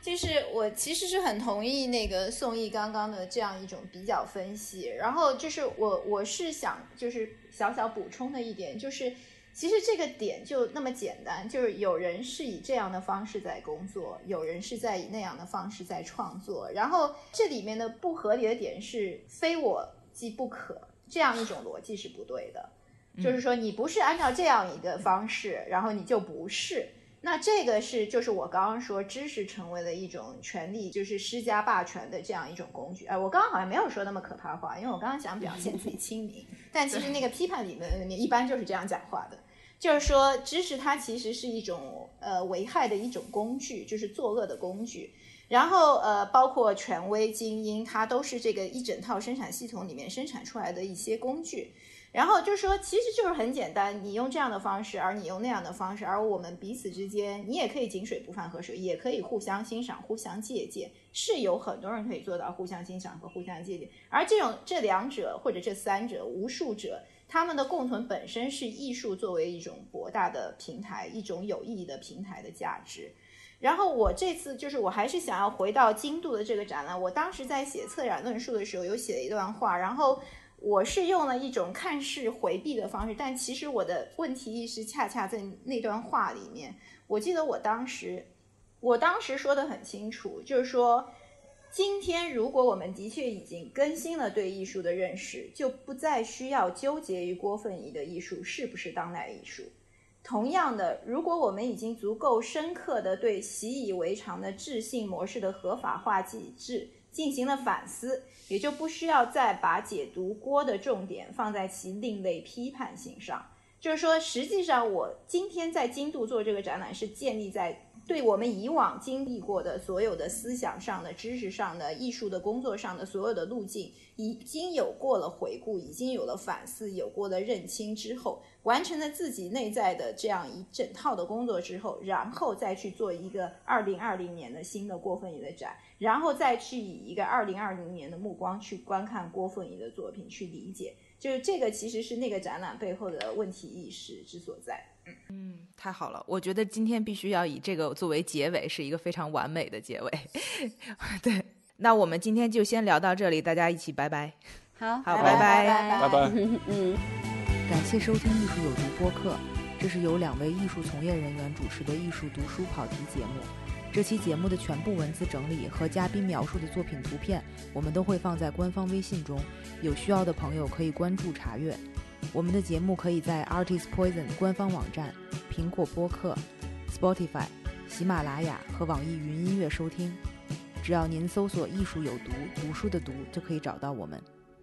就是我其实是很同意那个宋毅刚刚的这样一种比较分析，然后就是我我是想就是小小补充的一点，就是其实这个点就那么简单，就是有人是以这样的方式在工作，有人是在以那样的方式在创作，然后这里面的不合理的点是非我即不可，这样一种逻辑是不对的，就是说你不是按照这样一个方式，然后你就不是。那这个是就是我刚刚说知识成为了一种权力就是施加霸权的这样一种工具。哎，我刚刚好像没有说那么可怕话，因为我刚刚想表现自己亲民，但其实那个批判理论里面一般就是这样讲话的，就是说知识它其实是一种呃危害的一种工具，就是作恶的工具。然后呃，包括权威精英，它都是这个一整套生产系统里面生产出来的一些工具。然后就是说其实就是很简单，你用这样的方式，而你用那样的方式，而我们彼此之间你也可以井水不犯河水，也可以互相欣赏互相借鉴，是有很多人可以做到互相欣赏和互相借鉴。而这种这两者或者这三者无数者，他们的共同本身是艺术作为一种博大的平台，一种有意义的平台的价值。然后我这次就是我还是想要回到京都的这个展览，我当时在写策展论述的时候有写了一段话，然后我是用了一种看似回避的方式，但其实我的问题意识恰恰在那段话里面。我记得我当时我当时说得很清楚，就是说今天如果我们的确已经更新了对艺术的认识，就不再需要纠结于郭凤仪的艺术是不是当代艺术。同样的，如果我们已经足够深刻地对习以为常的智性模式的合法化机制进行了反思，也就不需要再把解读郭的重点放在其另类批判性上。就是说实际上我今天在京都做这个展览是建立在对我们以往经历过的所有的思想上的知识上的艺术的工作上的所有的路径已经有过了回顾，已经有了反思，有过了认清之后，完成了自己内在的这样一整套的工作之后，然后再去做一个二零二零年的新的郭凤仪的展，然后再去以一个二零二零年的目光去观看郭凤仪的作品，去理解，就是这个其实是那个展览背后的问题意识之所在。 嗯，太好了，我觉得今天必须要以这个作为结尾，是一个非常完美的结尾。对，那我们今天就先聊到这里，大家一起拜拜。 好， 好， 拜拜拜拜。 嗯， 感谢收听艺术有毒播客，这是由两位艺术从业人员主持的艺术读书跑题节目。这期节目的全部文字整理和嘉宾描述的作品图片，我们都会放在官方微信中，有需要的朋友可以关注查阅。我们的节目可以在 Artist Poison 官方网站、苹果播客、Spotify、喜马拉雅和网易云音乐收听。只要您搜索艺术有毒，读书的读，就可以找到我们。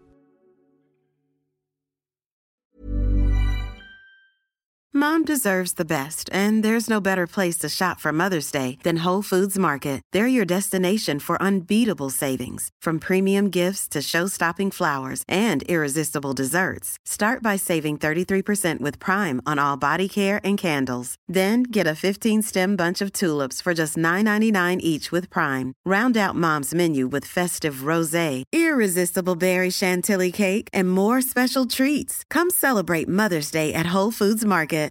Mom deserves the best, and there's no better place to shop for Mother's Day than Whole Foods Market. They're your destination for unbeatable savings, from premium gifts to show-stopping flowers and irresistible desserts. Start by saving thirty-three percent with Prime on all body care and candles. Then get a fifteen-stem bunch of tulips for just nine ninety-nine each with Prime. Round out Mom's menu with festive rosé, irresistible berry chantilly cake, and more special treats. Come celebrate Mother's Day at Whole Foods Market.